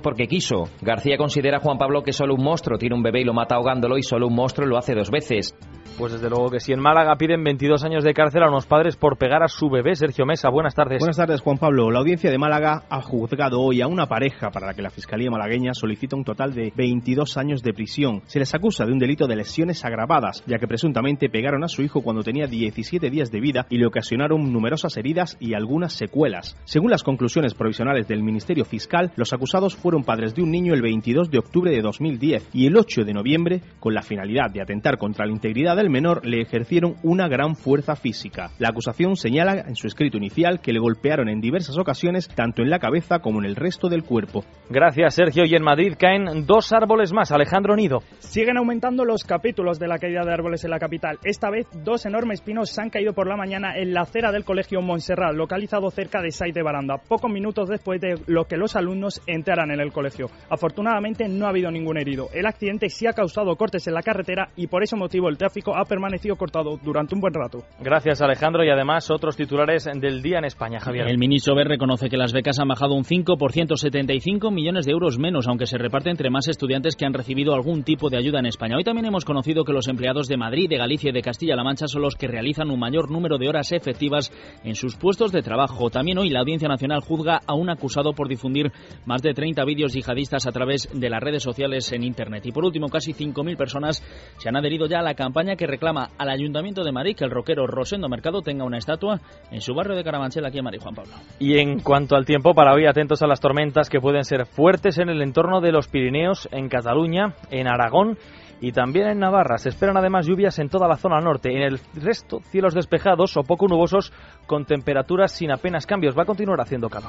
porque quiso. García considera, Juan Pablo, que solo un monstruo tiene un bebé y lo mata ahogándolo, y solo un monstruo lo hace 2 veces. Pues desde luego que sí. En Málaga piden 22 años de cárcel a unos padres por pegar a su bebé. Sergio Mesa, buenas tardes. Buenas tardes, Juan Pablo. La audiencia de Málaga ha juzgado hoy a una pareja para la que la Fiscalía malagueña solicita un total de 22 años de prisión. Se les acusa de un delito de lesiones agravadas, ya que presuntamente pegaron a su hijo cuando tenía 17 días de vida y le ocasionaron numerosas heridas y algunas secuelas. Según las conclusiones provisionales del Ministerio Fiscal, los acusados fueron padres de un niño el 22 de octubre de 2010 y el 8 de noviembre, con la finalidad de atentar contra la integridad del menor, le ejercieron una gran fuerza física. La acusación señala en su escrito inicial que le golpearon en diversas ocasiones, tanto en la cabeza como en el resto del cuerpo. Gracias, Sergio. Y en Madrid caen 2 árboles más. Alejandro Nido. Siguen aumentando los capítulos de la caída de árboles en la capital. Esta vez 2 enormes pinos se han caído por la mañana en la acera del Colegio Montserrat, localizado cerca de Sait de Baranda, pocos minutos después de lo que los alumnos entraran en el colegio. Afortunadamente no ha habido ningún herido. El accidente sí ha causado cortes en la carretera y por ese motivo el tráfico ha permanecido cortado durante un buen rato. Gracias, Alejandro. Y además otros titulares del día en España, Javier. El ministro Wert reconoce que las becas han bajado un 5%, 75 millones de euros menos, aunque se reparte entre más estudiantes que han recibido algún tipo de ayuda en España. Hoy también hemos conocido que los empleados de Madrid, de Galicia y de Castilla-La Mancha son los que realizan un mayor número de horas efectivas en sus puestos de trabajo. También hoy la Audiencia Nacional juzga a un acusado por difundir más de 30 vídeos yihadistas a través de las redes sociales en Internet. Y por último, casi 5.000 personas se han adherido ya a la campaña que reclama al Ayuntamiento de Madrid que el rockero Rosendo Mercado tenga una estatua en su barrio de Carabanchel, aquí en Madrid, Juan Pablo. Y en cuanto al tiempo, para hoy atentos a las tormentas que pueden ser fuertes en el entorno de los Pirineos, en Cataluña, en Aragón y también en Navarra. Se esperan además lluvias en toda la zona norte. En el resto, cielos despejados o poco nubosos con temperaturas sin apenas cambios. Va a continuar haciendo calor.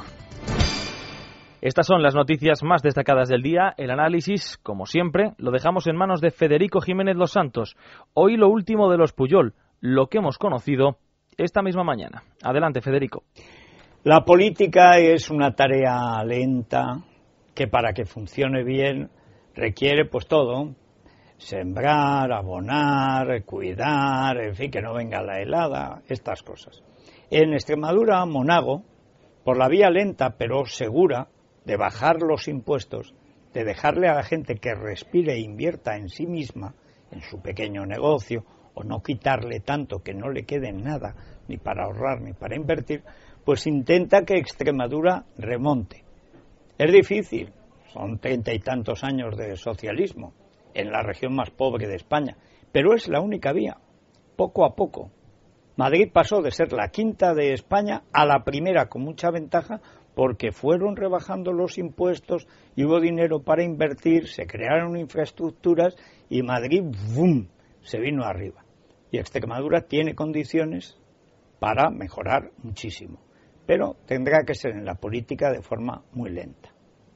Estas son las noticias más destacadas del día. El análisis, como siempre, lo dejamos en manos de Federico Jiménez Los Santos. Hoy lo último de los Pujol, lo que hemos conocido esta misma mañana. Adelante, Federico. La política es una tarea lenta que para que funcione bien requiere pues todo. Sembrar, abonar, cuidar, en fin, que no venga la helada, estas cosas. En Extremadura, Monago, por la vía lenta pero segura de bajar los impuestos, de dejarle a la gente que respire e invierta en sí misma, en su pequeño negocio, o no quitarle tanto que no le quede nada, ni para ahorrar ni para invertir, pues intenta que Extremadura remonte. Es difícil, son 30 y tantos años de socialismo en la región más pobre de España, pero es la única vía, poco a poco. Madrid pasó de ser la quinta de España a la primera con mucha ventaja, porque fueron rebajando los impuestos y hubo dinero para invertir, se crearon infraestructuras y Madrid, ¡bum!, se vino arriba. Y Extremadura tiene condiciones para mejorar muchísimo, pero tendrá que ser en la política de forma muy lenta.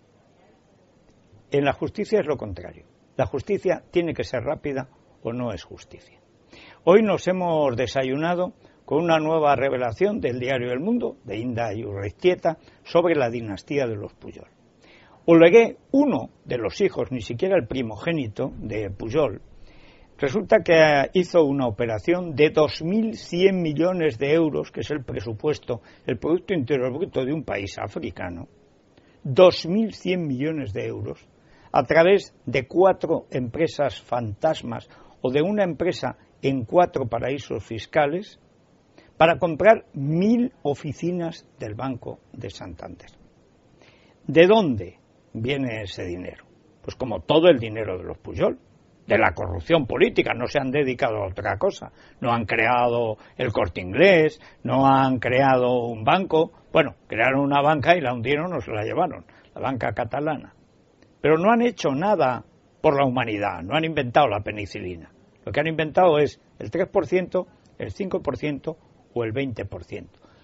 En la justicia es lo contrario. La justicia tiene que ser rápida o no es justicia. Hoy nos hemos desayunado con una nueva revelación del diario El Mundo, de Inda y Urreiztieta, sobre la dinastía de los Pujol. Oleguer, uno de los hijos, ni siquiera el primogénito de Pujol, resulta que hizo una operación de 2.100 millones de euros, que es el presupuesto, el Producto Interior Bruto de un país africano, 2.100 millones de euros, a través de 4 empresas fantasmas o de una empresa en 4 paraísos fiscales, para comprar 1.000 oficinas del Banco de Santander. ¿De dónde viene ese dinero? Pues como todo el dinero de los Pujol, de la corrupción política, no se han dedicado a otra cosa. No han creado el Corte Inglés, no han creado un banco. Bueno, crearon una banca y la hundieron o se la llevaron, la banca catalana. Pero no han hecho nada por la humanidad, no han inventado la penicilina. Lo que han inventado es el 3%, el 5%, o el 20%.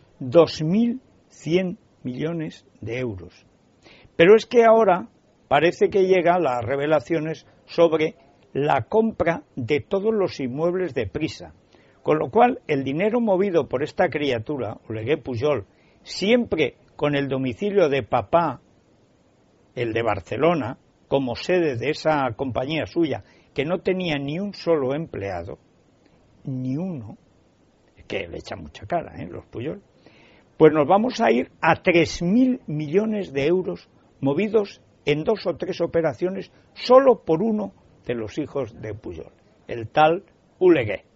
2.100 millones de euros. Pero es que ahora parece que llegan las revelaciones sobre la compra de todos los inmuebles de Prisa. Con lo cual, el dinero movido por esta criatura, Oleguer Pujol, siempre con el domicilio de papá, el de Barcelona, como sede de esa compañía suya, que no tenía ni un solo empleado, ni uno, que le echa mucha cara, los Pujol, pues nos vamos a ir a 3.000 millones de euros movidos en 2 o 3 operaciones solo por uno de los hijos de Pujol, el tal Oleguer.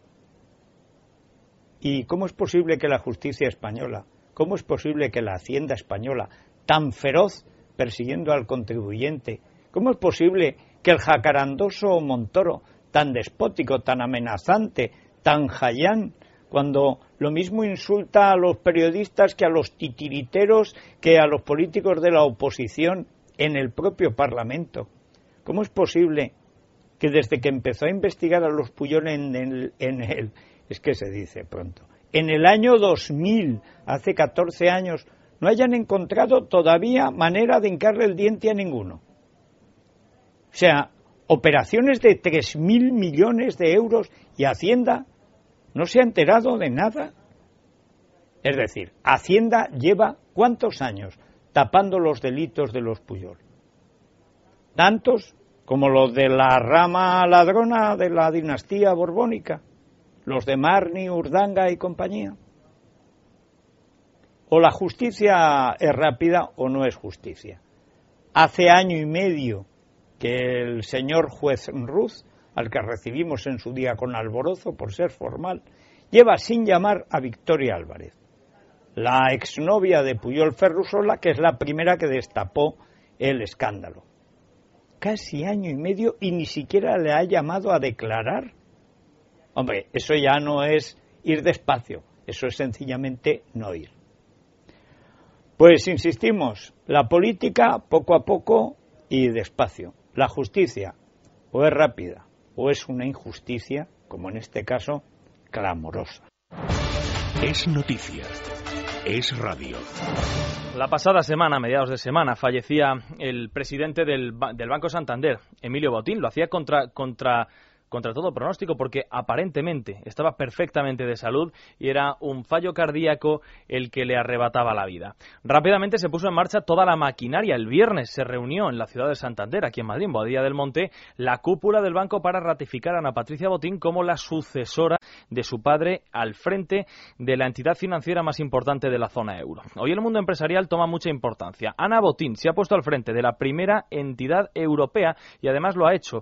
¿Y cómo es posible que la justicia española, cómo es posible que la Hacienda española, tan feroz persiguiendo al contribuyente, cómo es posible que el jacarandoso Montoro, tan despótico, tan amenazante, tan jayán, cuando lo mismo insulta a los periodistas que a los titiriteros, que a los políticos de la oposición en el propio Parlamento? ¿Cómo es posible que desde que empezó a investigar a los Pujol es que se dice pronto, en el año 2000, hace 14 años, no hayan encontrado todavía manera de hincarle el diente a ninguno? O sea, operaciones de 3.000 millones de euros y Hacienda no se ha enterado de nada. Es decir, Hacienda lleva ¿cuántos años tapando los delitos de los Pujol? Tantos como los de la rama ladrona de la dinastía borbónica, los de Marni, Urdanga y compañía. O la justicia es rápida o no es justicia. Hace año y medio que el señor juez Ruz, al que recibimos en su día con alborozo por ser formal, lleva sin llamar a Victoria Álvarez, la exnovia de Pujol Ferrusola, que es la primera que destapó el escándalo. Casi año y medio y ni siquiera le ha llamado a declarar. Hombre, eso ya no es ir despacio, eso es sencillamente no ir. Pues insistimos, la política poco a poco y despacio. La justicia o es rápida o es una injusticia, como en este caso, clamorosa. Es noticia. Es radio. La pasada semana, a mediados de semana, fallecía el presidente del Banco Santander, Emilio Botín. Lo hacía contra todo pronóstico, porque aparentemente estaba perfectamente de salud y era un fallo cardíaco el que le arrebataba la vida. Rápidamente se puso en marcha toda la maquinaria. El viernes se reunió en la ciudad de Santander, aquí en Madrid, en Boadilla del Monte, la cúpula del banco para ratificar a Ana Patricia Botín como la sucesora de su padre al frente de la entidad financiera más importante de la zona euro. Hoy el mundo empresarial toma mucha importancia. Ana Botín se ha puesto al frente de la primera entidad europea y además lo ha hecho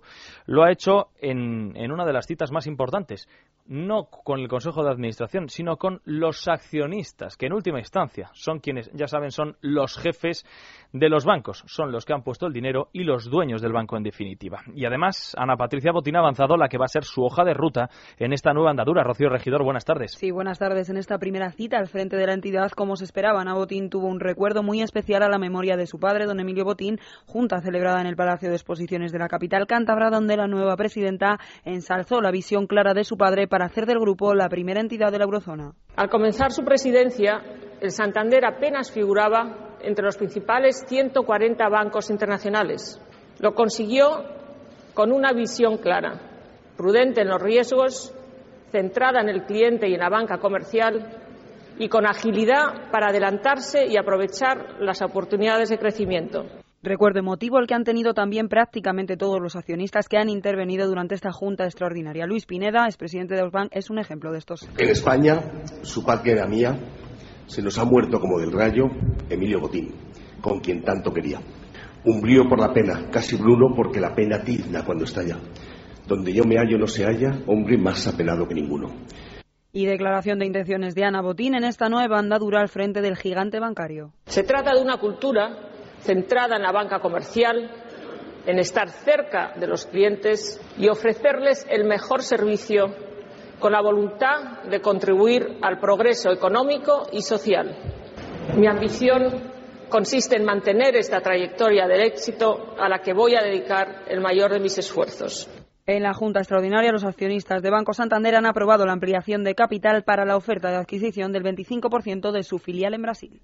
en una de las citas más importantes, no con el Consejo de Administración, sino con los accionistas, que en última instancia son quienes, ya saben, son los jefes de los bancos, son los que han puesto el dinero y los dueños del banco en definitiva. Y además, Ana Patricia Botín ha avanzado la que va a ser su hoja de ruta en esta nueva andadura. Rocío Regidor, buenas tardes. Sí, buenas tardes. En esta primera cita al frente de la entidad, como se esperaba, Ana Botín tuvo un recuerdo muy especial a la memoria de su padre, don Emilio Botín, junta celebrada en el Palacio de Exposiciones de la capital cántabra, donde la nueva presidenta ensalzó la visión clara de su padre para hacer del grupo la primera entidad de la eurozona. Al comenzar su presidencia, el Santander apenas figuraba entre los principales 140 bancos internacionales. Lo consiguió con una visión clara, prudente en los riesgos, centrada en el cliente y en la banca comercial y con agilidad para adelantarse y aprovechar las oportunidades de crecimiento. Recuerdo emotivo el que han tenido también prácticamente todos los accionistas que han intervenido durante esta junta extraordinaria. Luis Pineda, expresidente de Oxbank, es un ejemplo de estos. En España, su patria era mía, se nos ha muerto como del rayo Emilio Botín, con quien tanto quería. Un brío por la pena, casi bruno porque la pena tizna cuando estalla. Donde yo me hallo no se halla hombre más apenado que ninguno. Y declaración de intenciones de Ana Botín en esta nueva andadura al frente del gigante bancario. Se trata de una cultura centrada en la banca comercial, en estar cerca de los clientes y ofrecerles el mejor servicio con la voluntad de contribuir al progreso económico y social. Mi ambición consiste en mantener esta trayectoria del éxito a la que voy a dedicar el mayor de mis esfuerzos. En la Junta Extraordinaria, los accionistas de Banco Santander han aprobado la ampliación de capital para la oferta de adquisición del 25% de su filial en Brasil.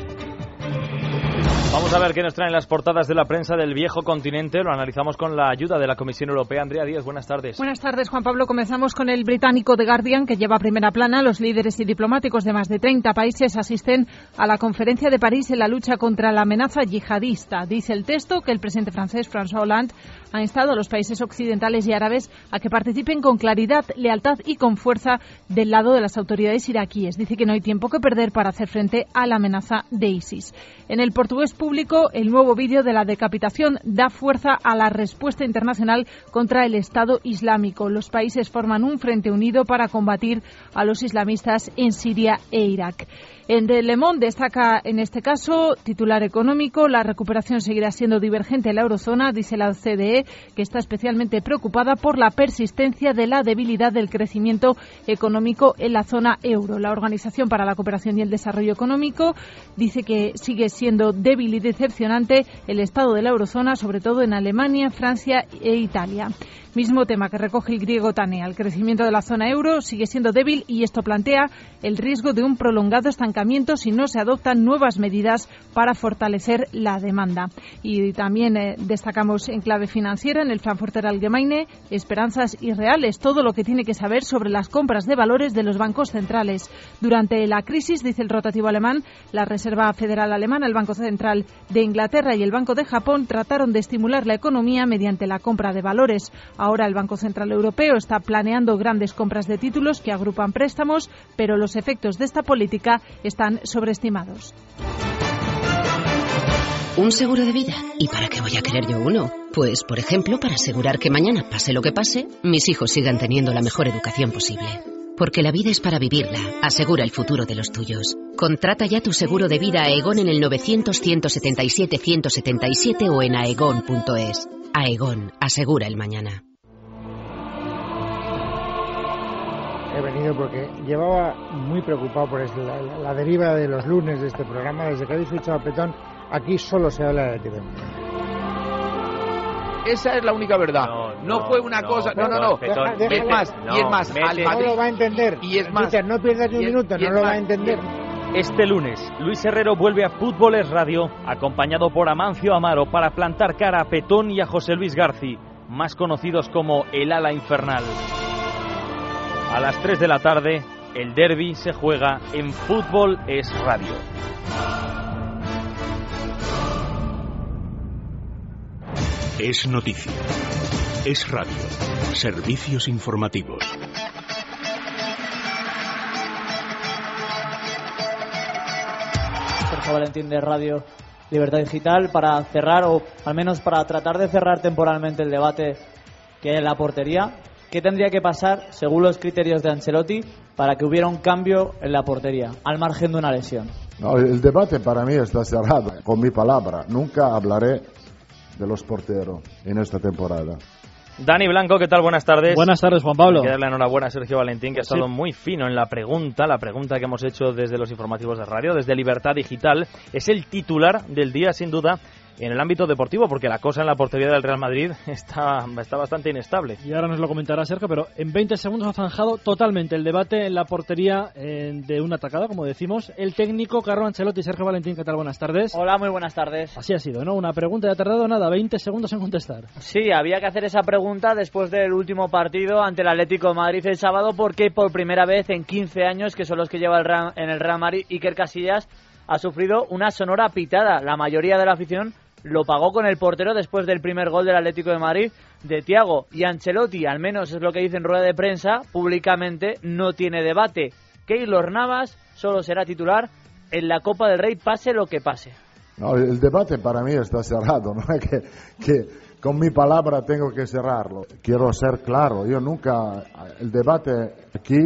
Vamos a ver qué nos traen las portadas de la prensa del viejo continente. Lo analizamos con la ayuda de la Comisión Europea. Andrea Díaz, buenas tardes. Buenas tardes, Juan Pablo. Comenzamos con el británico The Guardian, que lleva a primera plana. Los líderes y diplomáticos de más de 30 países asisten a la conferencia de París en la lucha contra la amenaza yihadista. Dice el texto que el presidente francés, François Hollande, ha instado a los países occidentales y árabes a que participen con claridad, lealtad y con fuerza del lado de las autoridades iraquíes. Dice que no hay tiempo que perder para hacer frente a la amenaza de ISIS. En el Portugués Público, el nuevo vídeo de la decapitación da fuerza a la respuesta internacional contra el Estado Islámico. Los países forman un frente unido para combatir a los islamistas en Siria e Irak. En Le Monde destaca en este caso, titular económico, la recuperación seguirá siendo divergente en la eurozona, dice la OCDE, que está especialmente preocupada por la persistencia de la debilidad del crecimiento económico en la zona euro. La Organización para la Cooperación y el Desarrollo Económico dice que sigue siendo débil y decepcionante el estado de la eurozona, sobre todo en Alemania, Francia e Italia. Mismo tema que recoge el griego Tanea. El crecimiento de la zona euro sigue siendo débil y esto plantea el riesgo de un prolongado estancamiento si no se adoptan nuevas medidas para fortalecer la demanda. Y también destacamos en clave financiera en el Frankfurter Allgemeine, esperanzas irreales, todo lo que tiene que saber sobre las compras de valores de los bancos centrales. Durante la crisis, dice el rotativo alemán, la Reserva Federal Alemana, el Banco Central de Inglaterra y el Banco de Japón trataron de estimular la economía mediante la compra de valores. Ahora el Banco Central Europeo está planeando grandes compras de títulos que agrupan préstamos, pero los efectos de esta política están sobreestimados. ¿Un seguro de vida? ¿Y para qué voy a querer yo uno? Pues, por ejemplo, para asegurar que mañana, pase lo que pase, mis hijos sigan teniendo la mejor educación posible. Porque la vida es para vivirla. Asegura el futuro de los tuyos. Contrata ya tu seguro de vida a Aegon en el 900-177-177 o en aegon.es. Aegon, asegura el mañana. He venido porque llevaba muy preocupado por la deriva de los lunes de este programa. Desde que habéis fichado a Petón, aquí solo se habla de epidemia. Esa es la única verdad. No fue una cosa. No. Es más, al Madrid. No lo va a entender. Y es más. No pierdas ni un minuto, no lo va a entender. Este lunes, Luis Herrero vuelve a Fútbol es Radio, acompañado por Amancio Amaro, para plantar cara a Petón y a José Luis Garci, más conocidos como el Ala Infernal. A las 3 de la tarde, el derbi se juega en Fútbol es Radio. Es noticia. Es radio. Servicios informativos. Sergio Valentín de Radio Libertad Digital, para cerrar, o al menos para tratar de cerrar temporalmente el debate que hay en la portería. ¿Qué tendría que pasar, según los criterios de Ancelotti, para que hubiera un cambio en la portería, al margen de una lesión? No, el debate para mí está cerrado. Con mi palabra, nunca hablaré de los porteros en esta temporada. Dani Blanco, ¿qué tal? Buenas tardes. Buenas tardes, Juan Pablo. Hay que darle enhorabuena a Sergio Valentín, que ha estado muy fino en la pregunta que hemos hecho desde los informativos de radio, desde Libertad Digital. Es el titular del día, sin duda, en el ámbito deportivo, porque la cosa en la portería del Real Madrid está bastante inestable. Y ahora nos lo comentará Sergio, pero en 20 segundos ha zanjado totalmente el debate en la portería de una atacada, como decimos. El técnico Carlo Ancelotti. Sergio Valentín, ¿qué tal? Buenas tardes. Hola, muy buenas tardes. Así ha sido, ¿no? Una pregunta, ya ha tardado nada, 20 segundos en contestar. Sí, había que hacer esa pregunta después del último partido ante el Atlético de Madrid el sábado, porque por primera vez en 15 años, que son los que lleva en el Real Madrid, Iker Casillas ha sufrido una sonora pitada. La mayoría de la afición lo pagó con el portero después del primer gol del Atlético de Madrid de Thiago. Y Ancelotti, al menos es lo que dice en rueda de prensa, públicamente no tiene debate. Keylor Navas solo será titular en la Copa del Rey, pase lo que pase. No, el debate para mí está cerrado, no es que con mi palabra tengo que cerrarlo. Quiero ser claro, yo nunca, el debate aquí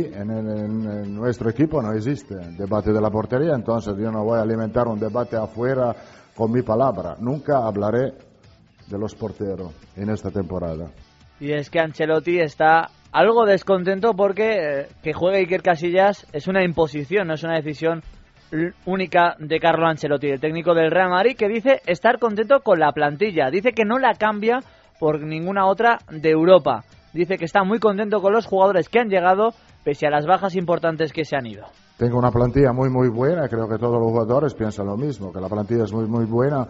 en nuestro equipo no existe, el debate de la portería, entonces yo no voy a alimentar un debate afuera con mi palabra. Nunca hablaré de los porteros en esta temporada. Y es que Ancelotti está algo descontento porque que juegue Iker Casillas es una imposición, no es una decisión única de Carlo Ancelotti, el técnico del Real Madrid, que dice estar contento con la plantilla. Dice que no la cambia por ninguna otra de Europa. Dice que está muy contento con los jugadores que han llegado, pese a las bajas importantes que se han ido. Tengo una plantilla muy buena, creo que todos los jugadores piensan lo mismo, que la plantilla es muy buena,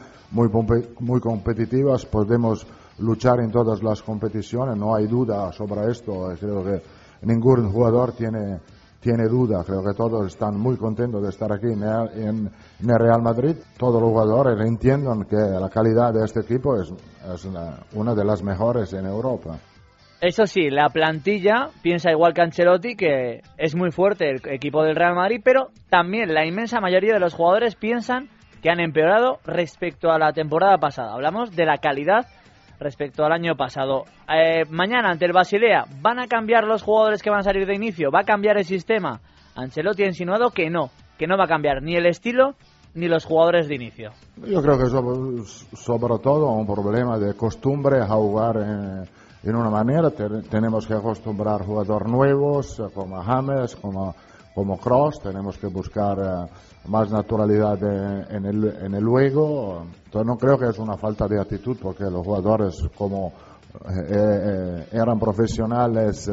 muy competitiva, podemos luchar en todas las competiciones, no hay duda sobre esto. Creo que ningún jugador tiene tiene duda. Creo que todos están muy contentos de estar aquí en el Real Madrid. Todos los jugadores entienden que la calidad de este equipo es una de las mejores en Europa. Eso sí, la plantilla piensa igual que Ancelotti, que es muy fuerte el equipo del Real Madrid, pero también la inmensa mayoría de los jugadores piensan que han empeorado respecto a la temporada pasada. Hablamos de la calidad respecto al año pasado. Mañana ante el Basilea, ¿van a cambiar los jugadores que van a salir de inicio? ¿Va a cambiar el sistema? Ancelotti ha insinuado que no va a cambiar ni el estilo ni los jugadores de inicio. Yo creo que sobre todo un problema de costumbre a jugar en una manera. Tenemos que acostumbrar jugadores nuevos como James, como Kroos. Tenemos que buscar más naturalidad en el juego. Entonces no creo que es una falta de actitud, porque los jugadores como eran profesionales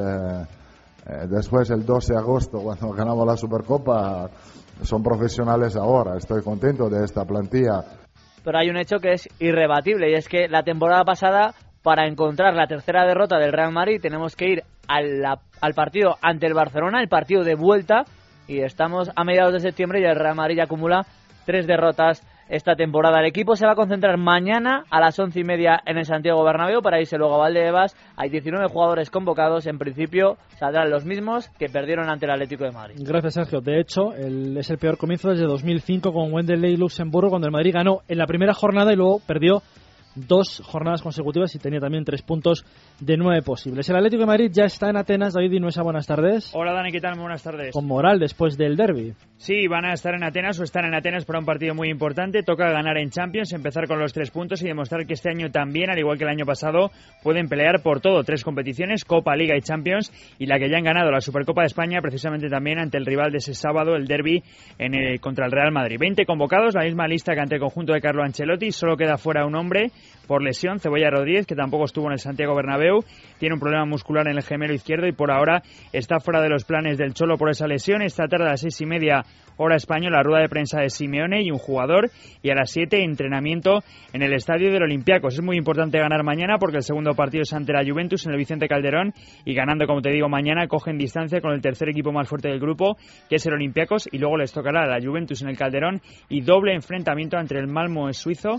después del 12 de agosto cuando ganamos la Supercopa, son profesionales ahora. Estoy contento de esta plantilla. Pero hay un hecho que es irrebatible, y es que la temporada pasada, para encontrar la tercera derrota del Real Madrid, tenemos que ir al partido ante el Barcelona, el partido de vuelta, y estamos a mediados de septiembre y el Real Madrid ya acumula 3 derrotas esta temporada. El equipo se va a concentrar mañana a las 11:30 en el Santiago Bernabéu para irse luego a Valdebebas. Hay 19 jugadores convocados. En principio saldrán los mismos que perdieron ante el Atlético de Madrid. Gracias, Sergio. De hecho, es el peor comienzo desde 2005 con Wembley y Luxemburgo, cuando el Madrid ganó en la primera jornada y luego perdió 2 jornadas consecutivas y tenía también 3 puntos de 9 posibles. El Atlético de Madrid ya está en Atenas. David Inuesa, buenas tardes. Hola Dani, ¿qué tal? Muy buenas tardes. Con moral después del derbi. Sí, van a estar en Atenas o están en Atenas para un partido muy importante. Toca ganar en Champions, empezar con los 3 puntos y demostrar que este año también, al igual que el año pasado, pueden pelear por todo. 3 competiciones, Copa, Liga y Champions, y la que ya han ganado, la Supercopa de España, precisamente también ante el rival de ese sábado, el derbi contra el Real Madrid. 20 convocados, la misma lista que ante el conjunto de Carlo Ancelotti. Solo queda fuera un hombre por lesión, Cebolla Rodríguez, que tampoco estuvo en el Santiago Bernabéu. Tiene un problema muscular en el gemelo izquierdo y por ahora está fuera de los planes del Cholo por esa lesión. Esta tarde a las 6:30 hora española, rueda de prensa de Simeone y un jugador, y a las 7 entrenamiento en el estadio del Olympiacos. Es muy importante ganar mañana porque el segundo partido es ante la Juventus en el Vicente Calderón, y ganando, como te digo, mañana cogen distancia con el tercer equipo más fuerte del grupo, que es el Olympiacos, y luego les tocará a la Juventus en el Calderón y doble enfrentamiento entre el Malmö sueco,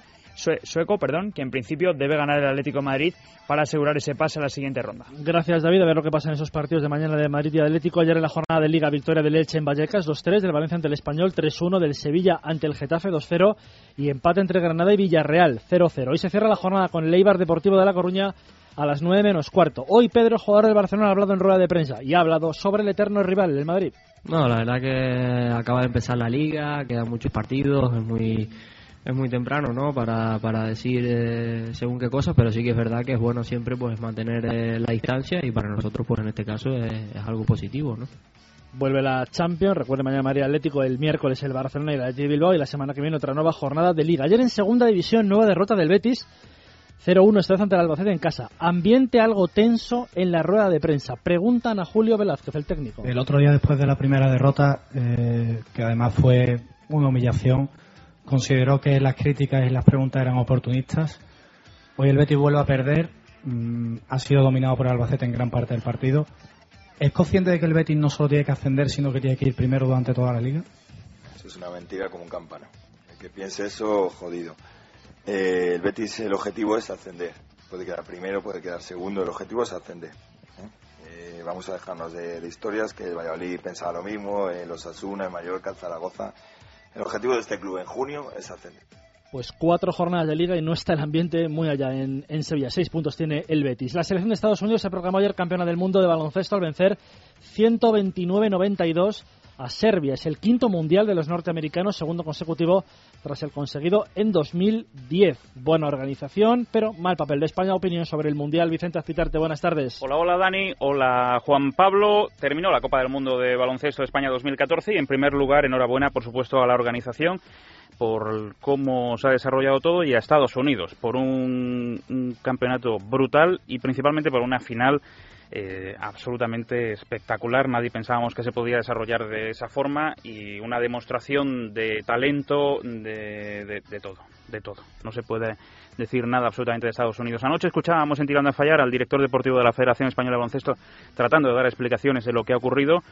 que en principio debe ganar el Atlético de Madrid para asegurar ese pase a la siguiente ronda. Gracias, David. A ver lo que pasa en esos partidos de mañana de Madrid y Atlético. Ayer en la jornada de Liga, victoria del Elche en Vallecas 2-3, del Valencia ante el Español 3-1, del Sevilla ante el Getafe 2-0 y empate entre Granada y Villarreal 0-0. Hoy se cierra la jornada con el Eibar Deportivo de La Coruña a las 9 menos cuarto. Hoy Pedro, jugador del Barcelona, ha hablado en rueda de prensa y ha hablado sobre el eterno rival, el Madrid. No, la verdad que acaba de empezar la Liga, quedan muchos partidos, es muy temprano, ¿no?, para decir según qué cosas, pero sí que es verdad que es bueno siempre pues mantener la distancia, y para nosotros pues en este caso es algo positivo, ¿no? Vuelve la Champions, recuerde mañana Madrid Atlético, el miércoles el Barcelona y el Athletic Bilbao, y la semana que viene otra nueva jornada de Liga. Ayer en segunda división, nueva derrota del Betis 0-1 esta vez ante el Albacete en casa. Ambiente algo tenso en la rueda de prensa. Preguntan a Julio Velázquez, el técnico. El otro día, después de la primera derrota, que además fue una humillación, consideró que las críticas y las preguntas eran oportunistas. Hoy el Betis vuelve a perder, ha sido dominado por el Albacete en gran parte del partido. ¿Es consciente de que el Betis no solo tiene que ascender, sino que tiene que ir primero durante toda la liga? Eso es una mentira como un campano. El que piense eso, jodido. El Betis, el objetivo es ascender. Puede quedar primero, puede quedar segundo, el objetivo es ascender. Vamos a dejarnos de historias, que el Valladolid pensaba lo mismo, los Osasuna, el Mallorca, el Zaragoza. El objetivo de este club en junio es ascender. Pues 4 jornadas de Liga y no está el ambiente muy allá en Sevilla. 6 puntos tiene el Betis. La selección de Estados Unidos se proclamó ayer campeona del mundo de baloncesto al vencer 129-92 a Serbia. Es el 5º mundial de los norteamericanos, segundo consecutivo tras el conseguido en 2010. Buena organización, pero mal papel de España. Opinión sobre el mundial. Vicente Azpitarte, buenas tardes. Hola Dani, hola Juan Pablo. Terminó la Copa del Mundo de Baloncesto de España 2014 y en primer lugar, enhorabuena por supuesto a la organización por cómo se ha desarrollado todo, y a Estados Unidos por un campeonato brutal y principalmente por una final absolutamente espectacular. Nadie pensábamos que se podía desarrollar de esa forma, y una demostración de talento de todo. No se puede decir nada absolutamente de Estados Unidos. Anoche escuchábamos en Tirando a Fallar al director deportivo de la Federación Española de Baloncesto tratando de dar explicaciones de lo que ha ocurrido,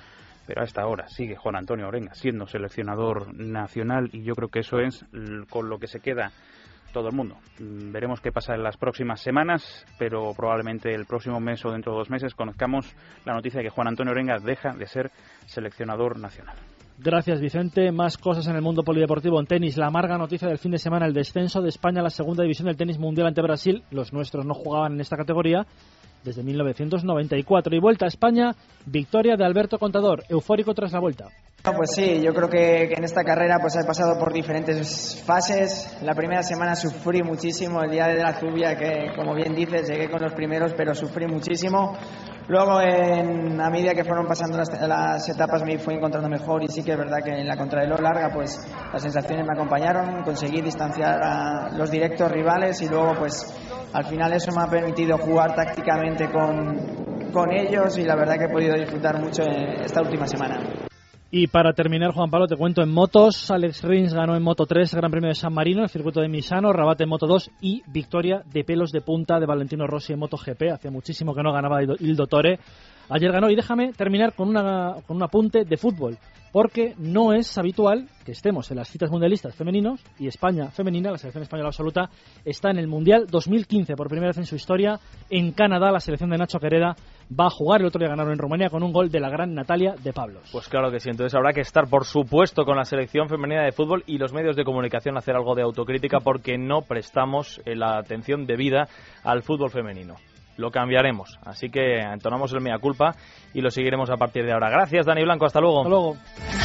pero a esta hora sigue Juan Antonio Orenga siendo seleccionador nacional, y yo creo que eso es con lo que se queda todo el mundo. Veremos qué pasa en las próximas semanas, pero probablemente el próximo mes o dentro de 2 meses conozcamos la noticia de que Juan Antonio Orenga deja de ser seleccionador nacional. Gracias, Vicente. Más cosas en el mundo polideportivo. En tenis, la amarga noticia del fin de semana, el descenso de España a la segunda división del tenis mundial ante Brasil. Los nuestros no jugaban en esta categoría desde 1994. Y vuelta a España, victoria de Alberto Contador, eufórico tras la vuelta. Pues sí, yo creo que en esta carrera pues he pasado por diferentes fases. La primera semana sufrí muchísimo, el día de la lluvia, que como bien dices, llegué con los primeros, pero sufrí muchísimo. Luego, a medida que fueron pasando las etapas, me fui encontrando mejor, y sí que es verdad que en la contrarreloj larga pues las sensaciones me acompañaron, conseguí distanciar a los directos rivales, y luego pues al final eso me ha permitido jugar tácticamente con ellos, y la verdad que he podido disfrutar mucho esta última semana. Y para terminar, Juan Pablo, te cuento en motos. Alex Rins ganó en Moto 3 Gran Premio de San Marino, el circuito de Misano, Rabat en Moto 2 y victoria de pelos de punta de Valentino Rossi en Moto GP. Hace muchísimo que no ganaba Il Dottore. Ayer ganó, y déjame terminar con un apunte de fútbol, porque no es habitual que estemos en las citas mundialistas femeninos, y España femenina, la selección española absoluta, está en el Mundial 2015 por primera vez en su historia. En Canadá, la selección de Nacho Quereda va a jugar. El otro día ganaron en Rumanía con un gol de la gran Natalia de Pablos. Pues claro que sí, entonces habrá que estar, por supuesto, con la selección femenina de fútbol, y los medios de comunicación hacer algo de autocrítica, porque no prestamos la atención debida al fútbol femenino. Lo cambiaremos, así que entonamos el mea culpa y lo seguiremos a partir de ahora. Gracias, Dani Blanco, hasta luego. Hasta luego.